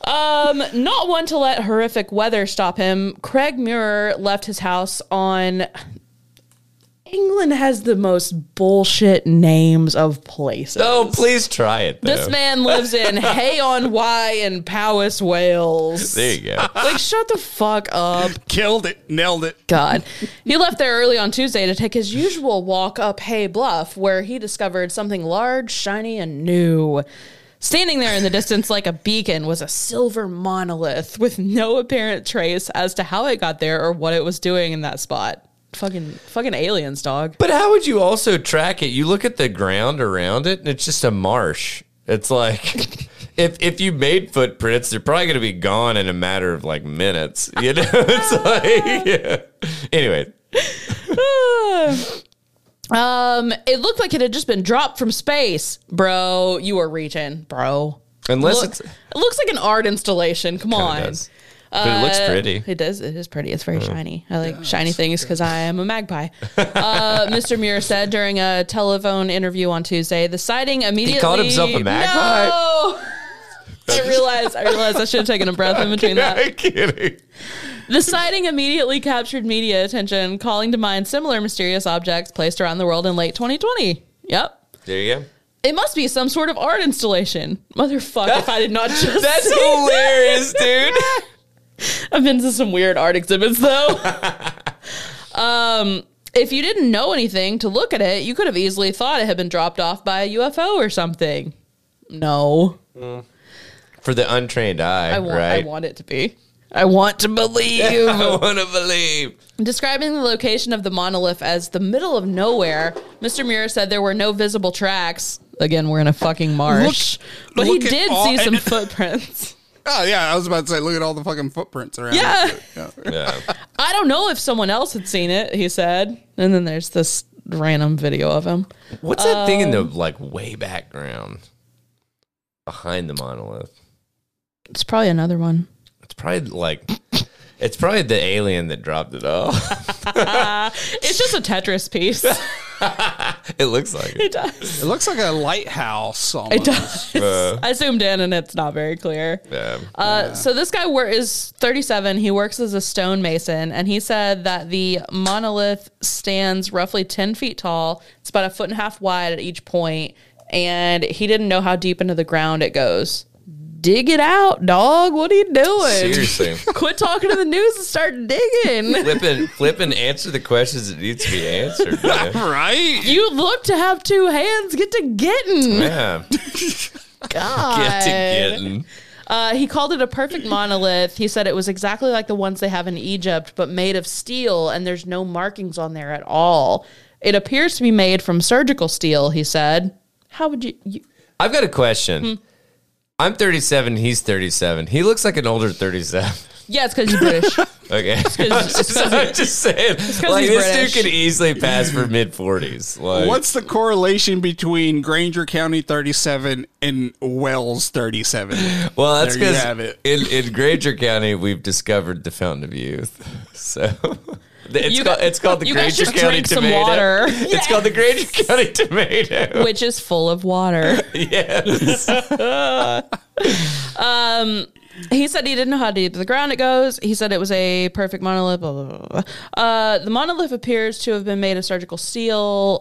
Not one to let horrific weather stop him. Craig Muir left his house on... England has the most bullshit names of places. Oh, please try it, though. This man lives in Hay-on-Wye in Powys, Wales. There you go. Like, shut the fuck up. Killed it, nailed it. God. He left there early on Tuesday to take his usual walk up Hay Bluff, where he discovered something large, shiny, and new. Standing there in the distance like a beacon was a silver monolith with no apparent trace as to how it got there or what it was doing in that spot. Fucking aliens, dog. But how would you also track it? You look at the ground around it, and it's just a marsh. It's like... If you made footprints, they're probably going to be gone in a matter of like minutes. You know, it's like, yeah. Anyway. It looked like it had just been dropped from space. Bro, you are reaching, bro. Unless Look, it's... it looks like an art installation. Come on. does. But it looks pretty. It does. It is pretty. It's very shiny. I like shiny things because I am a magpie. Mr. Muir said during a telephone interview on Tuesday, the sighting immediately... He called himself a magpie? No! I realized I should have taken a breath in between that. I'm kidding. The sighting immediately captured media attention, calling to mind similar mysterious objects placed around the world in late 2020. Yep. There you go. It must be some sort of art installation. Motherfucker, if I did not just That's say hilarious, dude. I've been to some weird art exhibits, though. If you didn't know anything to look at it, you could have easily thought it had been dropped off by a UFO or something. No. For the untrained eye, I right? want it to be. I want to believe. I want to believe. Describing the location of the monolith as the middle of nowhere, Mr. Muir said there were no visible tracks. Again, we're in a fucking marsh. But he look at did all- see some footprints. Oh yeah, I was about to say, look at all the fucking footprints around. Yeah. it. Yeah. I don't know if someone else had seen it, he said. And then there's this random video of him. What's that thing in the like way background behind the monolith? It's probably another one. It's probably the alien that dropped it off. It's just a Tetris piece. It looks like It it. does. It looks like a lighthouse almost. It does. I zoomed in and it's not very clear. Yeah. So this guy is 37. He works as a stonemason, and he said that the monolith stands roughly 10 feet tall. It's about 1.5 feet wide at each point, and he didn't know how deep into the ground it goes. dig it out, dog. What are you doing? Seriously. Quit talking to the news and start digging. Flip and answer the questions that need to be answered, man. Right? You look to have two hands. Get to getting. Yeah. God. Get to getting. He called it a perfect monolith. He said it was exactly like the ones they have in Egypt, but made of steel, and there's no markings on there at all. It appears to be made from surgical steel, he said. How would you I've got a question. I'm 37. He's 37. He looks like an older 37. Yeah, it's because he's British. Okay. I'm just saying. Like, he's this British. dude could easily pass for mid-40s. Like, What's the correlation between Granger County 37 and Wells 37? well, that's There you because have it. in Granger County, we've discovered the Fountain of Youth. So it's called the you guys Granger just County drink some Tomato. water. It's called the Granger County Tomato. Which is full of water. Yes. He said he didn't know how deep to the ground it goes. He said it was a perfect monolith. Blah, blah, blah, blah. The monolith appears to have been made of surgical steel.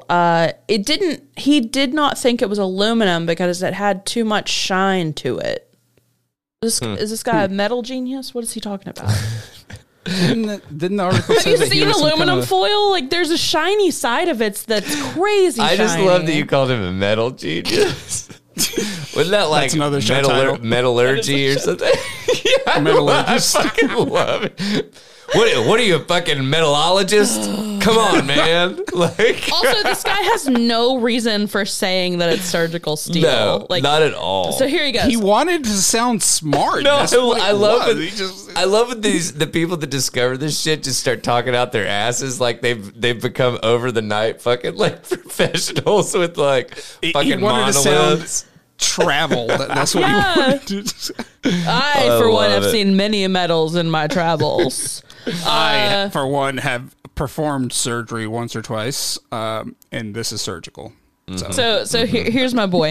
He did not think it was aluminum because it had too much shine to it. Is this guy a metal genius? What is he talking about? Didn't the article say Have you that he seen was some aluminum kind of- foil? Like, there's a shiny side of it that's crazy. I just shiny. love that you called him a metal genius. Wasn't that like That's another show title. metallurgy or something? Yeah, I Metallurgist. fucking love it. What are you, a fucking metallologist? Come on, man. Like, Also, this guy has no reason for saying that it's surgical steel. no, not at all. So here he goes. He wanted to sound smart. No, That's what I it love was. it. He just- I love when the people that discover this shit just start talking out their asses like they've become over the night fucking like professionals with like He fucking wanted to monoliths. sound travel. That's what Yeah. he wanted to say. I, for one, love have it. seen many medals in my travels. I, for one, have performed surgery once or twice, and this is surgical. So here's my boy.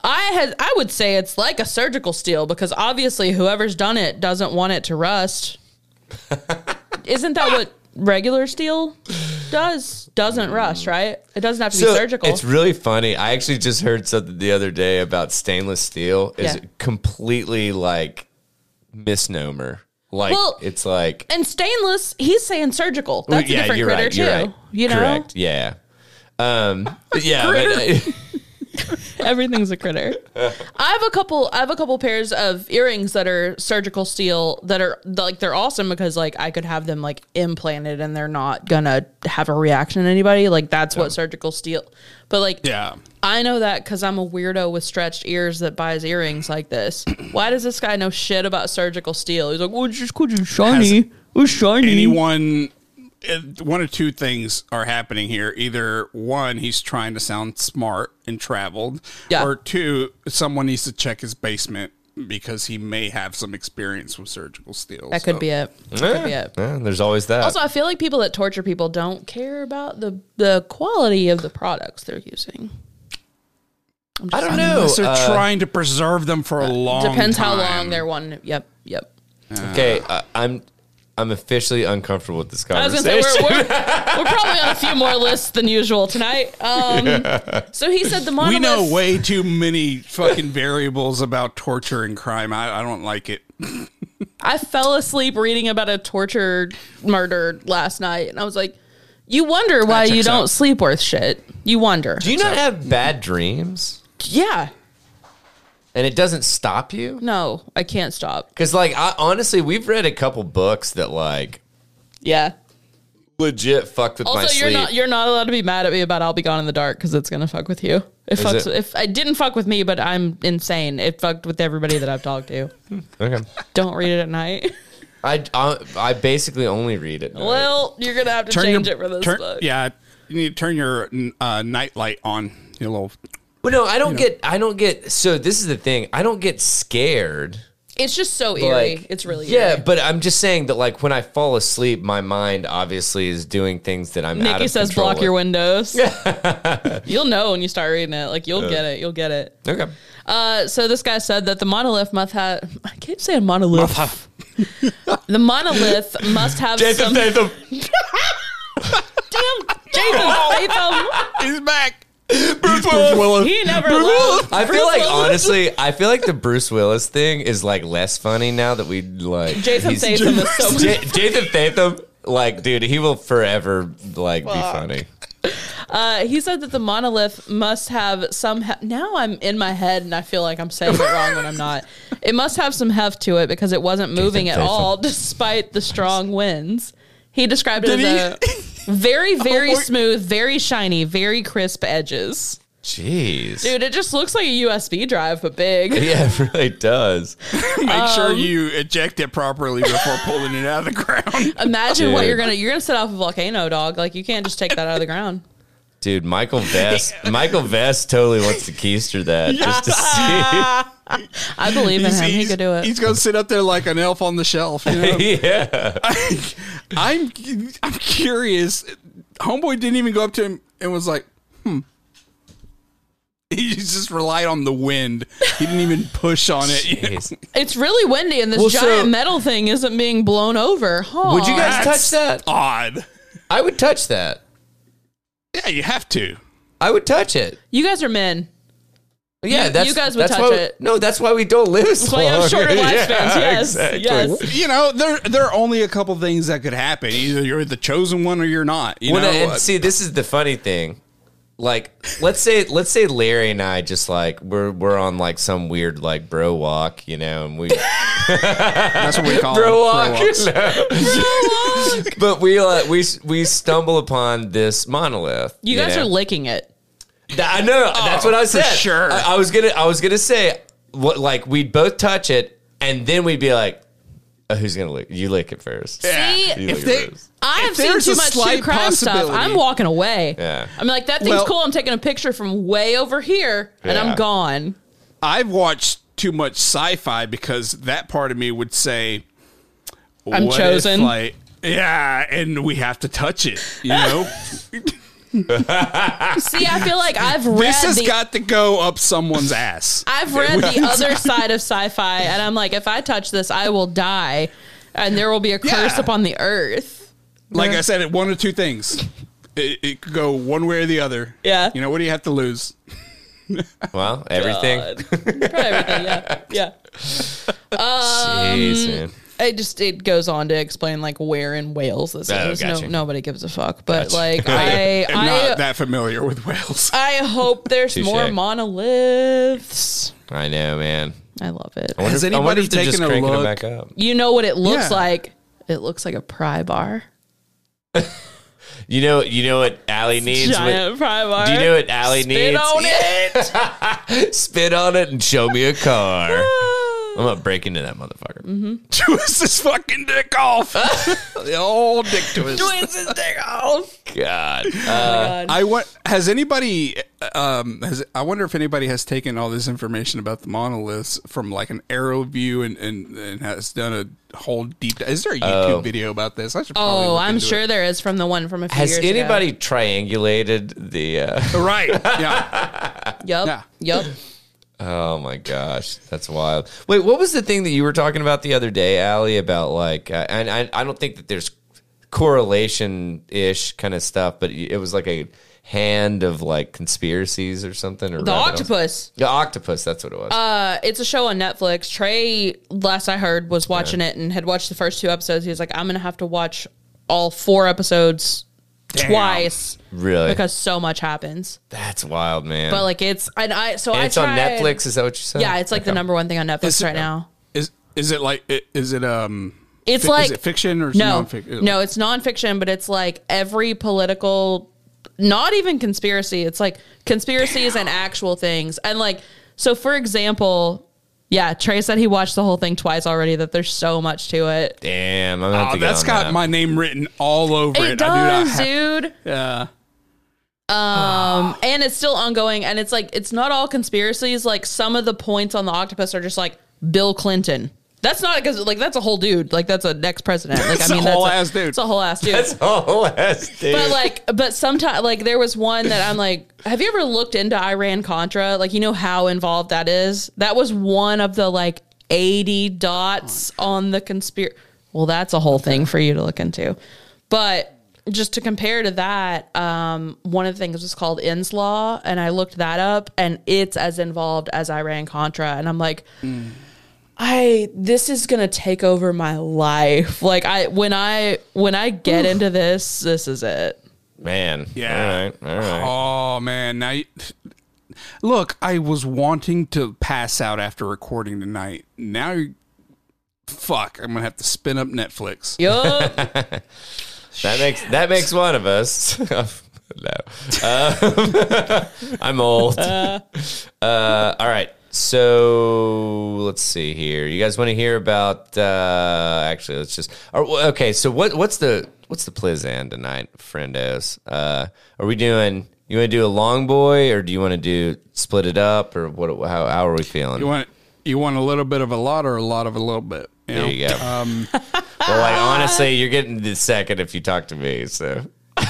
I would say it's like a surgical steel because obviously whoever's done it doesn't want it to rust. Isn't that what regular steel doesn't rust, right? It doesn't have to be surgical. It's really funny. I actually just heard something the other day about stainless steel. Is Yeah. completely like misnomer. Like Well, it's like and stainless, he's saying surgical. That's a different you're critter right, too. you're right. You know, Correct. Yeah. Yeah. But, everything's a critter. I have a couple pairs of earrings that are surgical steel that are like they're awesome because like I could have them like implanted and they're not gonna have a reaction to anybody. Like that's what surgical steel. But like Yeah. I know that because I'm a weirdo with stretched ears that buys earrings like this. Why does this guy know shit about surgical steel? He's like, well, just because it's shiny. It's shiny. Anyone, one of two things are happening here. Either one, he's trying to sound smart and traveled, Yeah. or two, someone needs to check his basement because he may have some experience with surgical steel. That could be it. That could be it. yeah, there's always that. Also, I feel like people that torture people don't care about the quality of the products they're using. I don't know. Unless they're trying to preserve them for a long Depends how time. long they're one. Yep. Okay, I'm officially uncomfortable with this I was conversation. gonna say we're probably on a few more lists than usual tonight. So he said the monolith. We know way too many fucking variables about torture and crime. I don't like it. I fell asleep reading about a tortured murder last night, and I was like, "You wonder why you checks don't out. sleep worth shit. You wonder." Do you not have bad dreams? Yeah. And it doesn't stop you? No, I can't stop. Because, like, honestly, we've read a couple books that, like, Yeah. legit fucked with my Also, sleep. you're not allowed to be mad at me about I'll Be Gone in the Dark because it's gonna fuck with you. it? If I didn't fuck with me, but I'm insane. It fucked with everybody that I've talked to. Okay. Don't read it at night. I basically only read it. Well, you're gonna have to change it for this book. Yeah, you need to turn your night light on. Your little. Well, no, I don't get. So this is the thing. I don't get scared. It's just so eerie. Like, It's really yeah, eerie. but I'm just saying that, like, when I fall asleep, my mind obviously is doing things that I'm out Nikki of says control block your with. windows. You'll know when you start reading it. Like you'll get it. You'll get it. Okay. So this guy said that the monolith must have. I can't say a monolith. The monolith must have Jason some. Statham. Damn, Jason Statham. He's back. Bruce Willis. He never loved. I feel Bruce like, Willis. honestly, I feel like the Bruce Willis thing is like less funny now that we like. Jason Statham is so much. Jason Statham, like, dude, he will forever like be funny. He said that the monolith must have some. Now I'm in my head and I feel like I'm saying it wrong when I'm not. It must have some heft to it because it wasn't moving at all despite the strong winds. He described it as a very, very smooth, very shiny, very crisp edges. Jeez. Dude, it just looks like a USB drive, but big. Yeah, it really does. Make sure you eject it properly before pulling it out of the ground. Imagine what Dude. you're gonna set off a volcano, dog. Like you can't just take that out of the ground. Dude, Michael Vest totally wants to keister that just to see. I believe in him. He could do it. He's gonna sit up there like an elf on the shelf. You know? Yeah. I'm curious. Homeboy didn't even go up to him and was like, He just relied on the wind. He didn't even push on it. You know? Jeez. It's really windy, and this Well, giant so- metal thing isn't being blown over. Huh. Would you guys That's touch that? odd. I would touch that. Yeah, you have to. I would touch it. You guys are men. Yeah, You- that's you guys would that's touch why, it. No, that's why we don't live as That's why you have long. shorter lifespans. Yes, exactly. yes. You know, there are only a couple things that could happen. Either you're the chosen one or you're not. You Well, know, and see, this is the funny thing. Like, let's say Larry and I just like we're on like some weird like bro walk, you know, and we that's what we call bro them, walk, bro walks. but we stumble upon this monolith. You guys know? are licking it. I know. That's what I said. sure. I was gonna say what, like we'd both touch it, and then we'd be like, oh, "Who's gonna lick? You lick it first. See, You lick If they- it first. I've If seen there's too a much true slight crime stuff. possibility- I'm walking away. Yeah. I'm like, that thing's Well- cool. I'm taking a picture from way over here, and Yeah. I'm gone. I've watched too much sci-fi because that part of me would say, I'm what chosen. If, like, yeah, and we have to touch it. You know, See, I feel like I've read this has the got to go up someone's ass. I've read the other side of sci-fi, and I'm like, if I touch this, I will die, and there will be a curse Yeah. upon the earth. Like I said, one of two things. It could go one way or the other. Yeah. You know, what do you have to lose? Well, everything. Probably everything, yeah. Jeez, man. It goes on to explain like where in Wales this Oh, is. gotcha. Nobody gives a fuck. But Gotcha. like I'm I not that familiar with Wales. I hope there's Touche. more monoliths. I know, man. I love it. I wonder Has if- I wonder anybody if they're just taken a cranking them look? back up. You know what it looks Yeah. like? It looks like a pry bar. You know what Allie needs? Giant pry bar. Do you know what Allie Spit needs? on it. Spit on it and show me a car. I'm gonna break into that motherfucker. Mm-hmm. Twist his fucking dick off. The old dick twist. Twist his dick off. God. God. Has anybody? I wonder if anybody has taken all this information about the monoliths from like an aerial view and has done a whole deep. Is there a YouTube video about this? I should. Probably Oh, look I'm into sure it. there is from the one from a few Has years anybody triangulated the? Right. Yeah. ago. Yup. Yeah. Yup. Oh my gosh, that's wild. Wait, what was the thing that you were talking about the other day, Allie? About like, and I don't think that there's correlation ish kind of stuff, but it was like a hand of like conspiracies or something. Or The rabbit octopus. The octopus. That's what it was. It's a show on Netflix. Trey, last I heard, was watching it and had watched the first 2 episodes. He was like, I'm gonna have to watch all 4 episodes twice Really? because so much happens. That's wild, man. But like it's and I so And I it's on tried- Netflix. Is that what you said? Yeah, it's like the number one thing on Netflix right now. Is it like? Is it It's Is like it fiction or is it no, nonfiction? no, it's nonfiction, but it's like every political, not even conspiracy. It's like conspiracies and actual things, and like so. For example, yeah, Trey said he watched the whole thing twice already. That there's so much to it. Damn, I'm gonna have Oh, to get that's on got that. my name written all over it. It I does, dude. Yeah. And it's still ongoing, and it's like it's not all conspiracies. Like some of the points on the octopus are just like Bill Clinton. That's not because like that's a whole dude. Like that's a ex president. Like That's I mean, a whole that's ass dude. It's a whole ass dude. That's all last day. But sometimes like there was one that I'm like, have you ever looked into Iran Contra? Like you know how involved that is. That was one of the like 80 dots on the conspiracy. Well, that's a whole thing for you to look into. But just to compare to that, one of the things was called Inn's Law, and I looked that up, and it's as involved as Iran-Contra, and I'm like, this is gonna take over my life. Like when I get into this is it. Man. Yeah. All right. Oh man. Now, look, I was wanting to pass out after recording tonight. Now, fuck, I'm gonna have to spin up Netflix. Yup. That makes one of us. No. I'm old. All right. So let's see here. You guys want to hear about? Actually, let's just. Okay. So what's the Plizzan tonight, friendos? Are we doing? You want to do a long boy, or do you want to do split it up, or what? How are we feeling? You want a little bit of a lot, or a lot of a little bit? There you go. Well, like honestly, you're getting the second if you talk to me. So.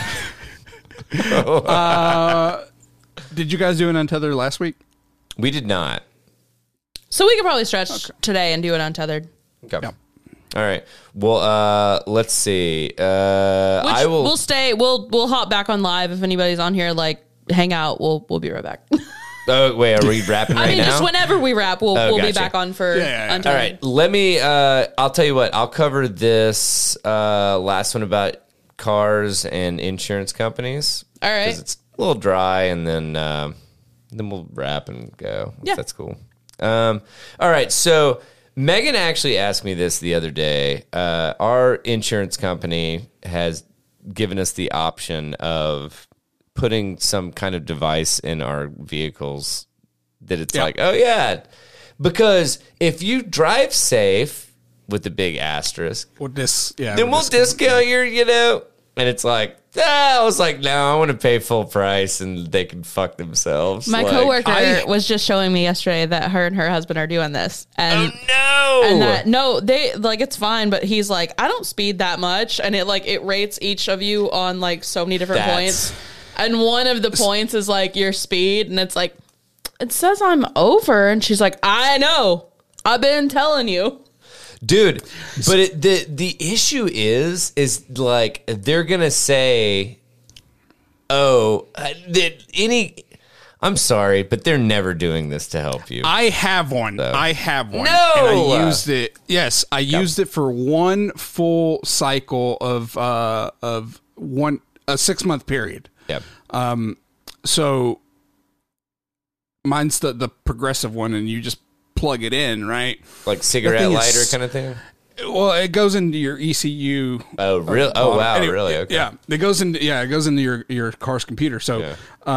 Did you guys do an Untethered last week? We did not. So we could probably stretch today and do it untethered. Okay. Yep. All right. Well, let's see. I will. We'll stay. We'll hop back on live if anybody's on here. Like, hang out. We'll be right back. Oh wait, are we wrapping right now? Just whenever we wrap, we'll gotcha. be back on for Untethered. All right. Let me. I'll tell you what. I'll cover this last one about cars and insurance companies. All right. Because it's a little dry, and then we'll wrap and go. Yeah, that's cool. All right. So Megan actually asked me this the other day. Our insurance company has given us the option of putting some kind of device in our vehicles that it's like, oh yeah, because if you drive safe with the big asterisk, then we'll discount your, and it's like, I was like, no, I want to pay full price and they can fuck themselves. My coworker was just showing me yesterday that her and her husband are doing this. And, they like, it's fine, but he's like, I don't speed that much. And it rates each of you on like so many different points. And one of the points is like your speed. And it's like, it says I'm over. And she's like, I know. I've been telling you. Dude, but the issue is like they're gonna say, I'm sorry, but they're never doing this to help you. I have one. No, and I used it. Yes, I used it for one full cycle of a 6-month period. Yep. So mine's the progressive one, and you just plug it in, right? Like cigarette lighter kind of thing? Well, it goes into your ECU. Oh, really? Oh, wow. Anyway, really? Okay. Yeah. It goes into your car's computer. So,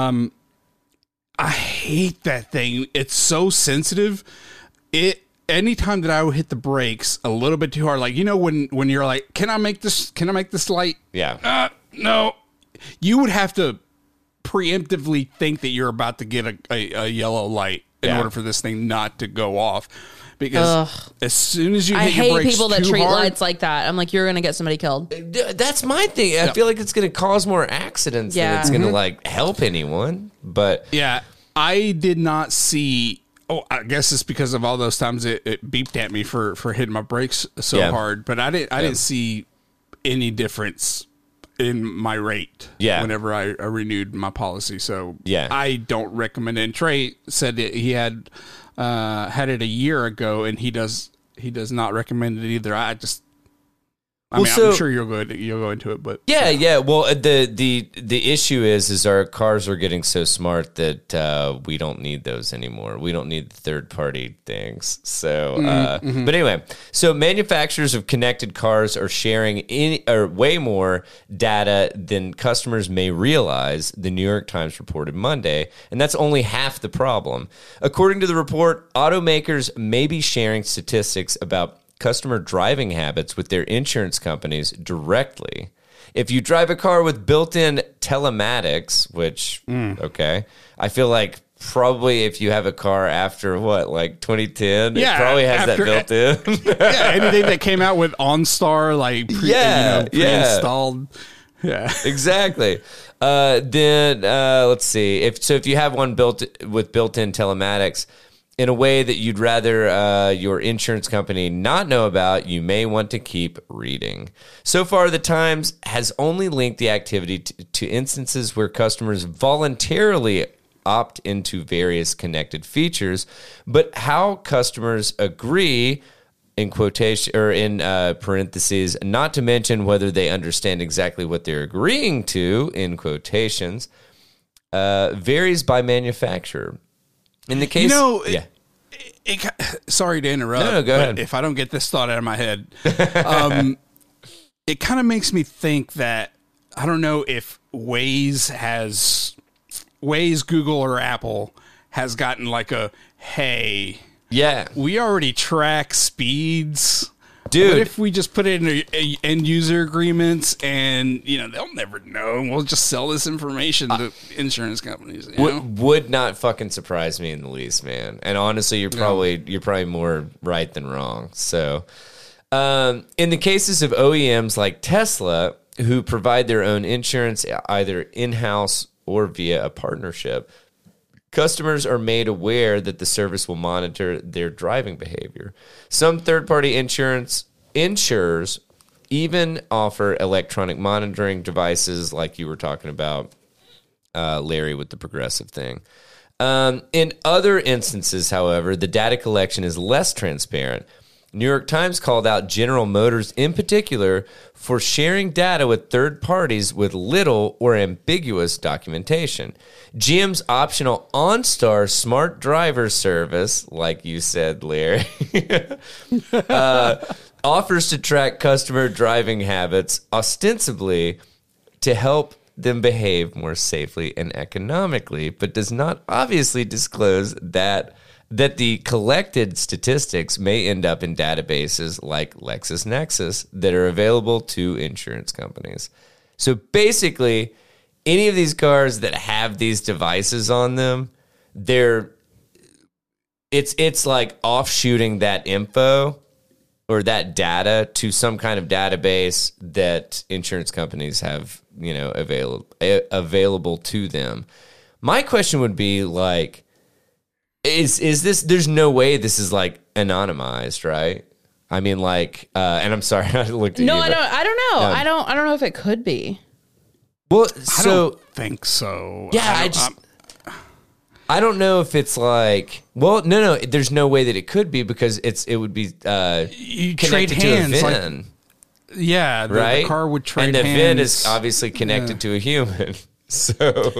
I hate that thing. It's so sensitive. Anytime that I would hit the brakes a little bit too hard, like, when you're like, can I make this light? Yeah. No. You would have to preemptively think that you're about to get a yellow light in order for this thing not to go off, because as soon as you hit your brakes, I hate people that treat lights like that. I'm like, you're gonna get somebody killed. That's my thing. I feel like it's gonna cause more accidents than it's gonna like help anyone. But I did not see. Oh, I guess it's because of all those times it beeped at me for hitting my brakes so hard. But I didn't see any difference in my rate whenever I renewed my policy. So I don't recommend it. And Trey said that he had it a year ago, and he does not recommend it either. I'm sure you'll go into it, but Well, the issue is our cars are getting so smart that we don't need those anymore. We don't need the third party things. So, but anyway, so manufacturers of connected cars are sharing way more data than customers may realize. The New York Times reported Monday, and that's only half the problem. According to the report, automakers may be sharing statistics about customer driving habits with their insurance companies directly. If you drive a car with built-in telematics, which, I feel like probably if you have a car after 2010, it probably has that built in. Anything that came out with OnStar, pre-installed. Yeah, exactly. Then let's see. If you have one built with built-in telematics, in a way that you'd rather your insurance company not know about, you may want to keep reading. So far, the Times has only linked the activity to instances where customers voluntarily opt into various connected features, but how customers agree, in quotation or in parentheses, not to mention whether they understand exactly what they're agreeing to, in quotations, varies by manufacturer. In the case, sorry to interrupt. No, go ahead. If I don't get this thought out of my head, it kind of makes me think that I don't know if Waze, Google, or Apple has gotten like a hey. Yeah, we already track speeds. Dude, what if we just put it in a end user agreements and, they'll never know. We'll just sell this information to insurance companies. Would not fucking surprise me in the least, man. And honestly, you're probably more right than wrong. So, in the cases of OEMs like Tesla, who provide their own insurance either in-house or via a partnership, customers are made aware that the service will monitor their driving behavior. Some third-party insurers even offer electronic monitoring devices like you were talking about, Larry, with the Progressive thing. In other instances, however, the data collection is less transparent. New York Times called out General Motors in particular for sharing data with third parties with little or ambiguous documentation. GM's optional OnStar smart driver service, like you said, Larry, offers to track customer driving habits ostensibly to help them behave more safely and economically, but does not obviously disclose that the collected statistics may end up in databases like LexisNexis that are available to insurance companies. So basically, any of these cars that have these devices on them, it's like offshooting that info or that data to some kind of database that insurance companies have, available to them. My question would be like, Is this? There's no way this is like anonymized, right? I mean, like, and I'm sorry, I looked at you. No, I don't know. I don't know if it could be. Well, I don't think so. Yeah, I don't know if it's like. Well, no. There's no way that it could be because it would be you connected trade hands, to a VIN. Yeah, right. The car would trade and the hands. VIN is obviously connected to a human, so.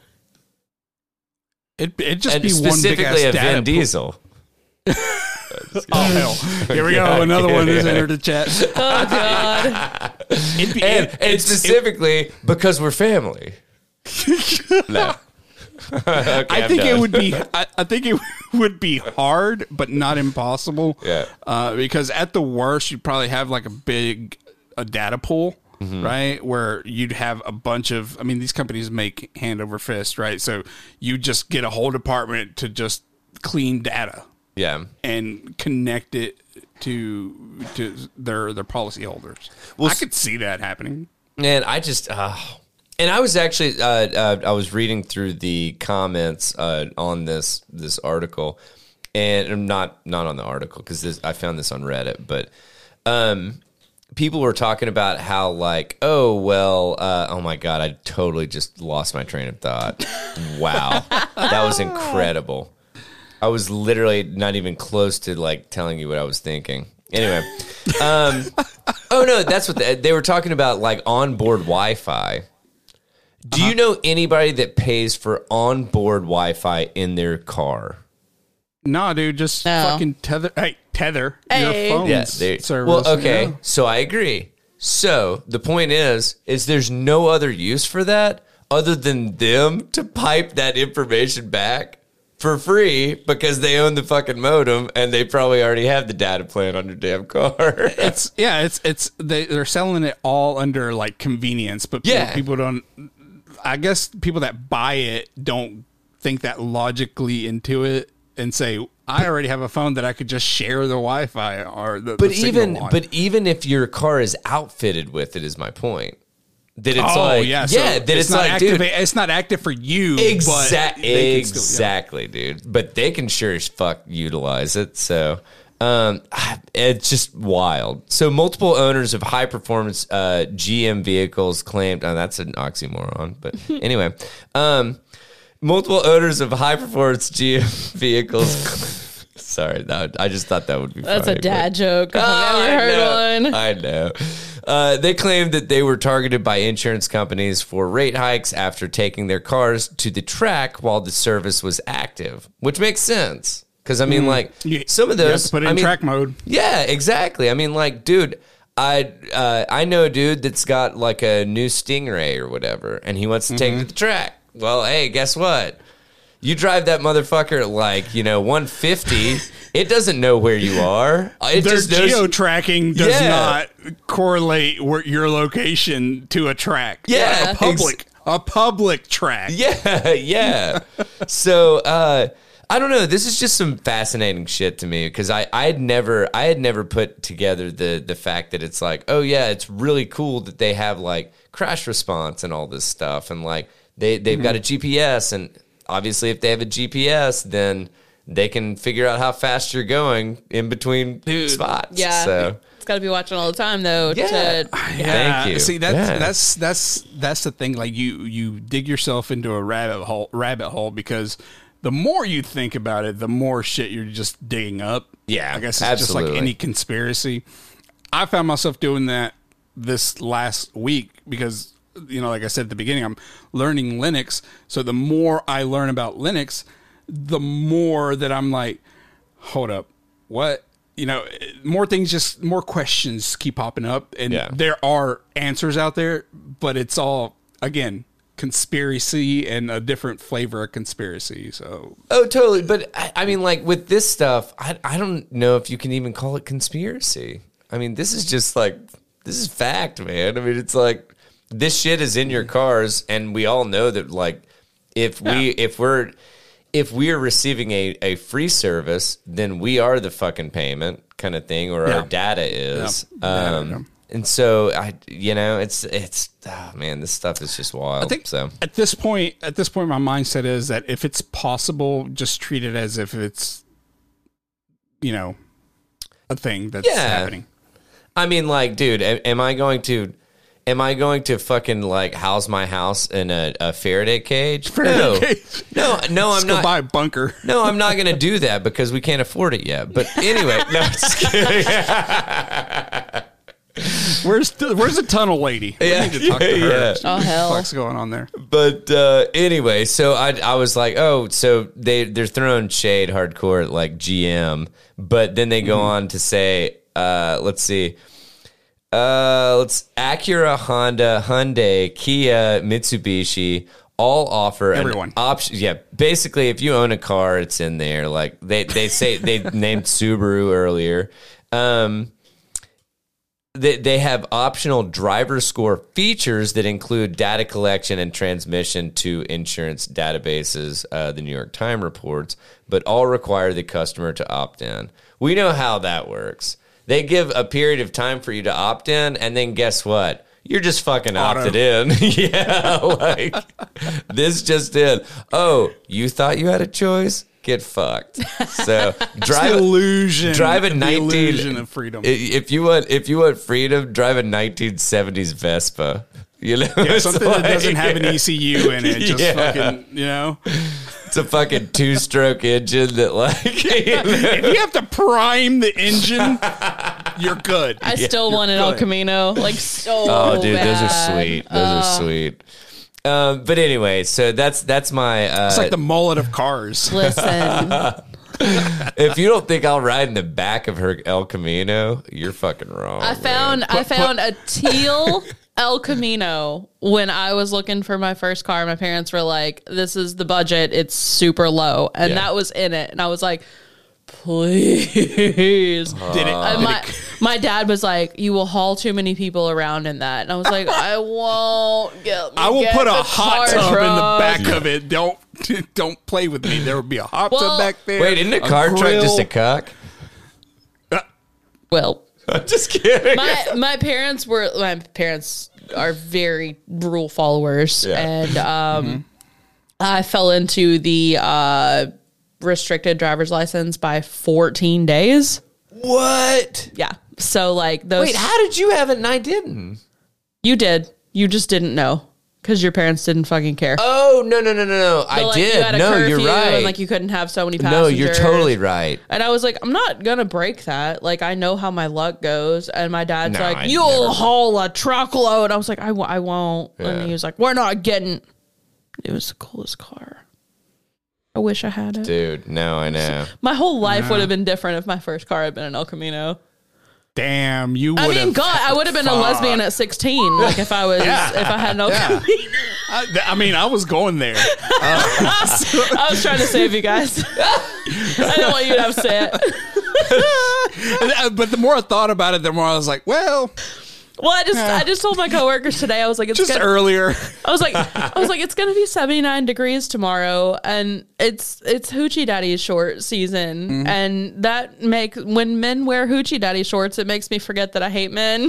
It'd just and be one big ass specifically a data Vin Diesel. Oh hell! Here we go. Another one has entered the chat. Oh god! And specifically because we're family. No. Okay, I think it would be. I think it would be hard, but not impossible. Yeah. Because at the worst, you'd probably have like a data pool. Mm-hmm. Right, where you'd have a bunch of, I mean, these companies make hand over fist, right? So you just get a whole department to just clean data, and connect it to their policyholders. Well, I could see that happening. And I just, and I was actually, I was reading through the comments on this article, and not on the article because I found this on Reddit, but. People were talking about how like, oh my God, I totally just lost my train of thought. Wow. That was incredible. I was literally not even close to like telling you what I was thinking. Anyway. Oh no, that's what they were talking about, like onboard Wi-Fi. Do you know anybody that pays for onboard Wi-Fi in their car? Nah, dude, just fucking tether your phone's service. Well, okay, so I agree. So the point is there's no other use for that other than them to pipe that information back for free because they own the fucking modem and they probably already have the data plan on their damn car. They're selling it all under like convenience, but people don't. I guess people that buy it don't think that logically into it and say, I already have a phone that I could just share the Wi-Fi or the signal on. But even if your car is outfitted with it, is my point. That it's that it's not like, active, dude, it's not active for you. Exactly, dude. But they can sure as fuck utilize it. So it's just wild. So multiple owners of high performance GM vehicles claimed. Oh, that's an oxymoron. But anyway, multiple owners of high performance GM vehicles. Sorry, I just thought that would be That's funny, a dad joke. I've never heard one. I know. They claimed that they were targeted by insurance companies for rate hikes after taking their cars to the track while the service was active, which makes sense. Because, I mean, like, some of those... put it in track mode. Yeah, exactly. I mean, like, dude, I know a dude that's got, like, a new Stingray or whatever, and he wants to take it to the track. Well, hey, guess what? You drive that motherfucker at, like, 150. It doesn't know where you are. It Their just knows, geo-tracking does not correlate your location to a track. Yeah. A public track. Yeah. So, I don't know. This is just some fascinating shit to me because I had never put together the fact that it's like, oh yeah, it's really cool that they have like crash response and all this stuff, and like they've got a GPS, and obviously if they have a GPS, then they can figure out how fast you're going in between spots. Yeah. So It's got to be watching all the time though. Yeah. Thank you. See, that's the thing. Like you dig yourself into a rabbit hole because the more you think about it, the more shit you're just digging up. Yeah, I guess it's absolutely. just like any conspiracy. I found myself doing that this last week because, like I said at the beginning, I'm learning Linux. So the more I learn about Linux, the more that I'm like, hold up, what? More questions keep popping up, and there are answers out there, but it's all, again, conspiracy and a different flavor of conspiracy. So totally. But I mean, like with this stuff, I don't know if you can even call it conspiracy. I mean, this is just like, this is fact, man. I mean, it's like this shit is in your cars, and we all know that like if we're receiving a free service, then we are the fucking payment kind of thing, or our data is. And so it's man, this stuff is just wild. I think so. At this point, my mindset is that if it's possible, just treat it as if it's, a thing that's happening. I mean, like, dude, am I going to fucking like house my house in a Faraday cage? No, I'm not. Go buy a bunker. No, I'm not going to do that because we can't afford it yet. But anyway, no, just kidding. Where's the tunnel lady? We need to talk to her. Yeah. Oh hell, What's going on there? But anyway, so I was like, oh, so they're throwing shade hardcore at like GM, but then they go on to say, let's see. Acura, Honda, Hyundai, Kia, Mitsubishi all offer everyone an option. Yeah, basically, if you own a car, it's in there. Like they say, they named Subaru earlier. They have optional driver score features that include data collection and transmission to insurance databases, the New York Times reports, but all require the customer to opt in. We know how that works. They give a period of time for you to opt in, and then guess what? You're just fucking opted in. Yeah, like, this just did. Oh, you thought you had a choice? Get fucked. So drive a 19 of freedom. If you want freedom, drive a 1970s Vespa. Something that doesn't have an ECU in it. Just fucking, It's a fucking 2-stroke engine that like if you have to prime the engine, you're good. I still want an El Camino. Like so. Oh, dude, bad. those are sweet. Those are sweet. But anyway, so that's my. It's like the mullet of cars. Listen, if you don't think I'll ride in the back of her El Camino, you're fucking wrong. I found a teal El Camino when I was looking for my first car. My parents were like, "This is the budget. It's super low," and that was in it. And I was like, please. My dad was like, you will haul too many people around in that. And I was like, I won't I will put a hot tub in the back of it. Don't play with me. There will be a hot tub back there. Wait, isn't a car truck just a cock? Well, I'm just kidding. my parents are very rule followers, Yeah. and I fell into the restricted driver's license by 14 days. What? Yeah. So like those. Wait, how did you have it and I didn't? You did. You just didn't know because your parents didn't fucking care. Oh, no. But, I like, did. You had a No, curfew you're right. And like you couldn't have so many No, passengers. you're totally right. And I was like, I'm not gonna break that. Like I know how my luck goes. And my dad's No, like, I'd you'll never. haul a truckload. I was like, I won't. Yeah. And he was like, we're not getting. It was the coolest car. I wish I had it. Dude, no, I know. My whole life would have been different if my first car had been an El Camino. Damn, you would I have. mean, God, I would have been a lesbian at 16. Like if I was, if I had an El Camino. I mean, I was going there. I was trying to save you guys. I didn't want you to upset. But the more I thought about it, the more I was like, well, Well, I just told my coworkers today. I was like, it's just gonna, earlier. I was like, it's gonna be 79 degrees tomorrow, and it's Hoochie Daddy short season, and that when men wear Hoochie Daddy shorts, it makes me forget that I hate men.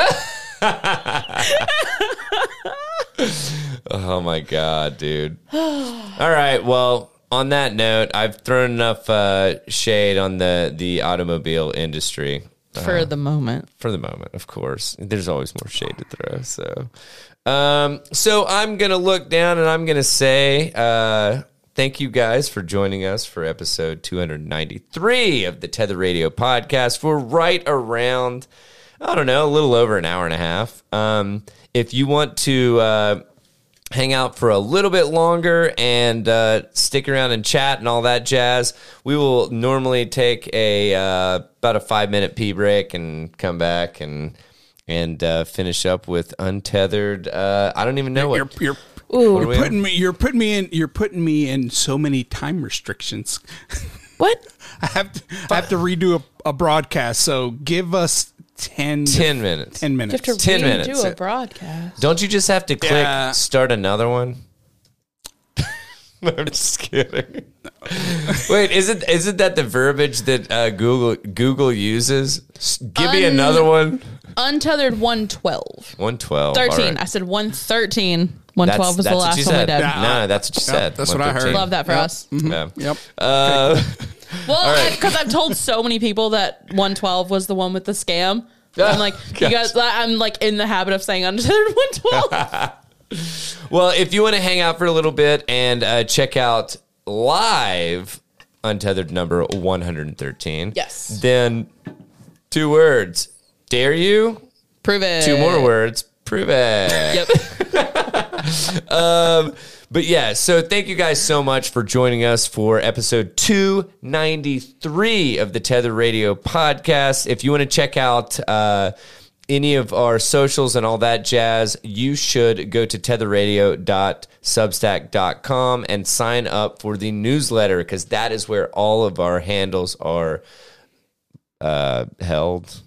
Oh my God, dude. All right. Well, on that note, I've thrown enough shade on the automobile industry. For the moment. For the moment, of course. There's always more shade to throw. So I'm going to look down and I'm going to say thank you guys for joining us for episode 293 of the Tether Radio podcast. We're right around, I don't know, a little over an hour and a half. If you want to hang out for a little bit longer and stick around and chat and all that jazz, we will normally take about a 5-minute pee break and come back and finish up with Untethered. I don't even know what You're putting me in so many time restrictions. What? I have to redo a broadcast. So give us 10 minutes. 10 You minutes. have to 10 redo minutes. a broadcast. Don't you just have to click Yeah. start another one? I'm just kidding. Wait, isn't that the verbiage that Google uses? Give me another one. Untethered 112. 112. 13. All right. I said 113. 112 was the what last you one we said. did. No, that's what you said. that's what I heard. 113. Love that for us. Yeah. Yep. Well, because I've told so many people that 112 was the one with the scam. I'm like, you guys, I'm like in the habit of saying Untethered 112. Well, if you want to hang out for a little bit and check out live Untethered number 113, Yes. then 2 words. Dare you? Prove it. 2 more words. Prove it. Yep. But yeah, so thank you guys so much for joining us for episode 293 of the Tether Radio podcast. If you want to check out any of our socials and all that jazz, you should go to tetherradio.substack.com and sign up for the newsletter, because that is where all of our handles are held.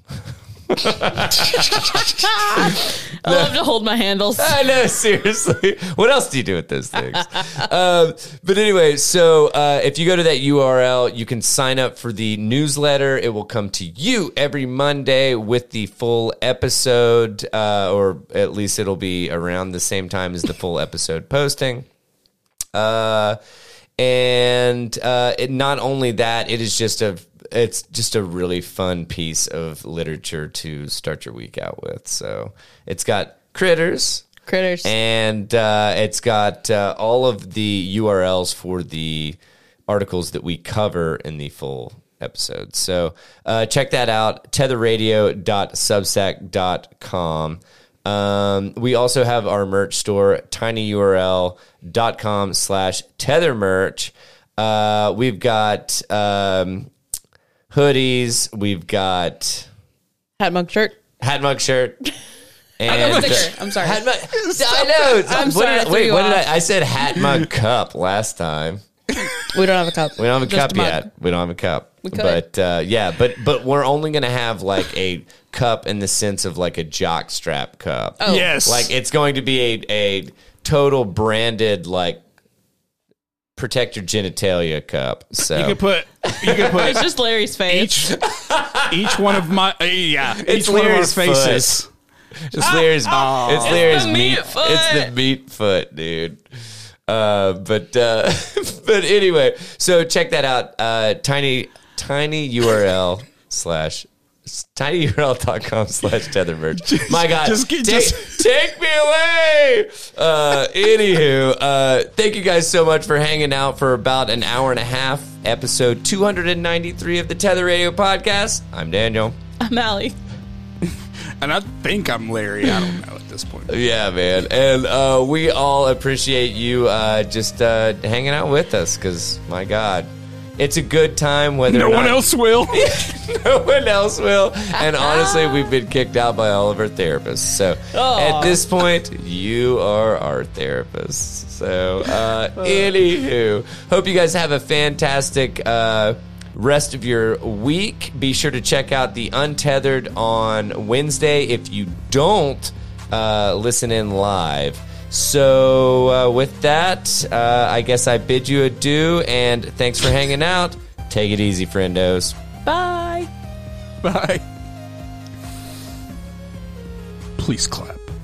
I love to hold my handles. I know, seriously. What else do you do with those things? But anyway, so if you go to that URL, you can sign up for the newsletter. It will come to you every Monday with the full episode, or at least it'll be around the same time as the full episode posting. And not only that, it's just a really fun piece of literature to start your week out with. So it's got critters, and it's got all of the URLs for the articles that we cover in the full episode. So check that out, tetherradio.substack.com. We also have our merch store, tinyurl.com/tethermerch. We've got hoodies. We've got Hat mug shirt. And Sticker. I'm sorry. hat mug. I know. I'm sorry, I threw Wait, you what did off. I said? Hat mug cup last time. We don't have a cup. We don't have a Just cup mug. yet. We don't have a cup. We could. But yeah, but we're only gonna have like a cup in the sense of like a jock strap cup. Oh. Yes. Like it's going to be a total branded like protect your genitalia cup. So You could put It's just Larry's face. each one of my each It's one of our Larry's faces. It's Larry's. It's Larry's the meat foot. It's the meat foot, dude. But anyway, so check that out. tinyurl/ tinyurl.com/tethermerch. My God, take me away. Anywho, thank you guys so much for hanging out for about an hour and a half. Episode 293 of the Tether Radio podcast. I'm Daniel. I'm Allie. And I think I'm Larry. I don't know at this point. Yeah, man. And we all appreciate you just hanging out with us because, my God, it's a good time. Whether no one else will. No one else will. And honestly, we've been kicked out by all of our therapists. So at this point, you are our therapists. So anywho, hope you guys have a fantastic rest of your week. Be sure to check out the Untethered on Wednesday if you don't listen in live. So with that, I guess I bid you adieu, and thanks for hanging out. Take it easy, friendos. Bye. Bye. Please clap.